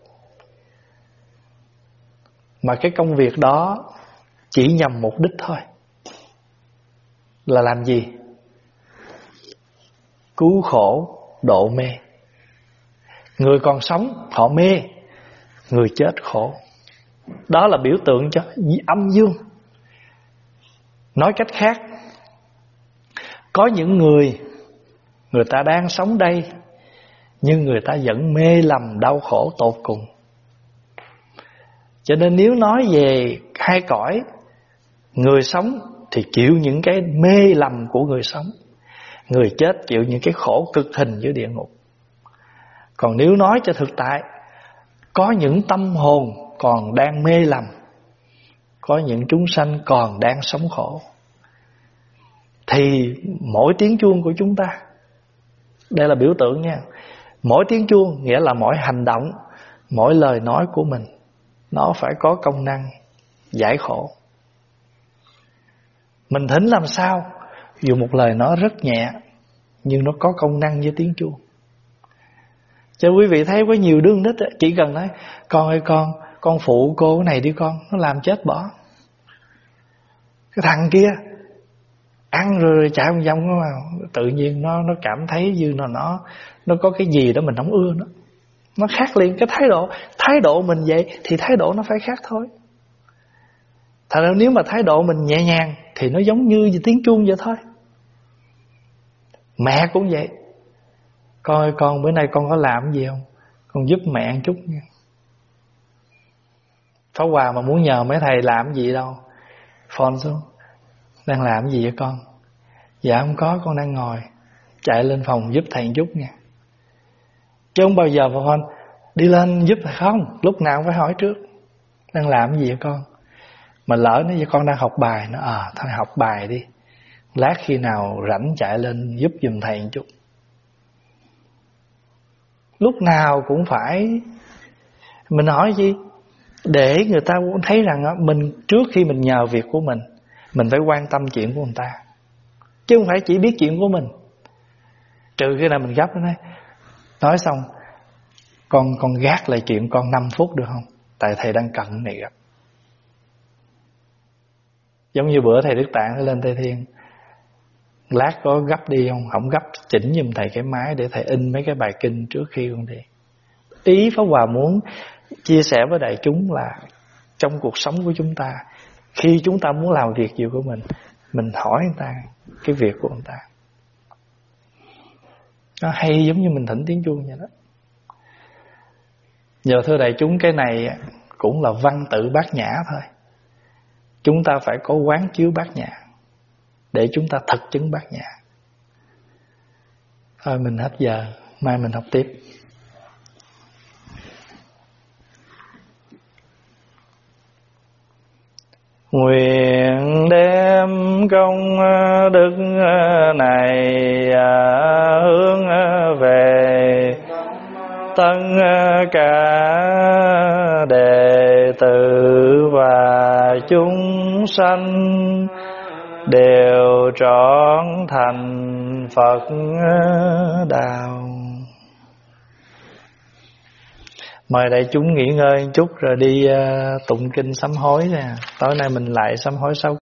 mà cái công việc đó chỉ nhằm mục đích thôi, là làm gì? Cứu khổ, độ mê. Người còn sống họ mê, người chết khổ. Đó là biểu tượng cho âm dương. Nói cách khác, có những người ta đang sống đây, nhưng người ta vẫn mê lầm đau khổ tột cùng. Cho nên nếu nói về hai cõi, người sống thì chịu những cái mê lầm của người sống, người chết chịu những cái khổ cực hình dưới địa ngục. Còn nếu nói cho thực tại, có những tâm hồn còn đang mê lầm, có những chúng sanh còn đang sống khổ, thì mỗi tiếng chuông của chúng ta, đây là biểu tượng nha, mỗi tiếng chuông nghĩa là mỗi hành động, mỗi lời nói của mình, nó phải có công năng giải khổ. Mình thỉnh làm sao, dù một lời nói rất nhẹ, nhưng nó có công năng như tiếng chuông. Cho quý vị thấy có nhiều đứa nít chỉ cần nói: con ơi con phụ cô cái này đi con, nó làm chết bỏ. Cái thằng kia ăn rồi chạy vòng vòng mà tự nhiên nó cảm thấy như nó có cái gì đó mình không ưa nó khác liền. Cái thái độ mình vậy thì thái độ nó phải khác thôi. Thật ra nếu mà thái độ mình nhẹ nhàng thì nó giống như tiếng chuông vậy thôi. Mẹ cũng vậy: con ơi con bữa nay con có làm gì không, con giúp mẹ một chút nha. Pháp Hòa mà muốn nhờ mấy thầy làm gì đâu, phone xuống: đang làm gì vậy con? Dạ không có, con đang ngồi. Chạy lên phòng giúp thầy một chút nha. Chứ không bao giờ mà phone đi lên giúp thầy không. Lúc nào cũng phải hỏi trước: đang làm gì vậy con? Mà lỡ nó con đang học bài, nó thôi học bài đi, lát khi nào rảnh chạy lên giúp giùm thầy một chút. Lúc nào cũng phải mình hỏi gì, để người ta thấy rằng mình trước khi mình nhờ việc của mình phải quan tâm chuyện của người ta, chứ không phải chỉ biết chuyện của mình. Trừ khi nào mình gấp nó nói xong: con gác lại chuyện con 5 phút được không, tại thầy đang cần cái này gấp. Giống như bữa thầy Đức Tạng lên Tây Thiên, lát có gấp đi không? Không gấp, chỉnh giùm thầy cái máy để thầy in mấy cái bài kinh trước khi con đi. Ý Pháp Hòa muốn chia sẻ với đại chúng là trong cuộc sống của chúng ta, khi chúng ta muốn làm việc gì của mình hỏi người ta cái việc của người ta. Nó hay giống như mình thỉnh tiếng chuông vậy đó. Giờ thưa đại chúng, cái này cũng là văn tự Bát Nhã thôi. Chúng ta phải có quán chiếu Bát Nhã để chúng ta thực chứng Bát Nhã. Thôi mình hết giờ, mai mình học tiếp. Nguyện đem công đức này hướng về tất cả đệ tử và chúng sanh, đều trọn thành Phật đạo. Mời đại chúng nghỉ ngơi một chút rồi đi tụng kinh sám hối nè. Tối nay mình lại sám hối 6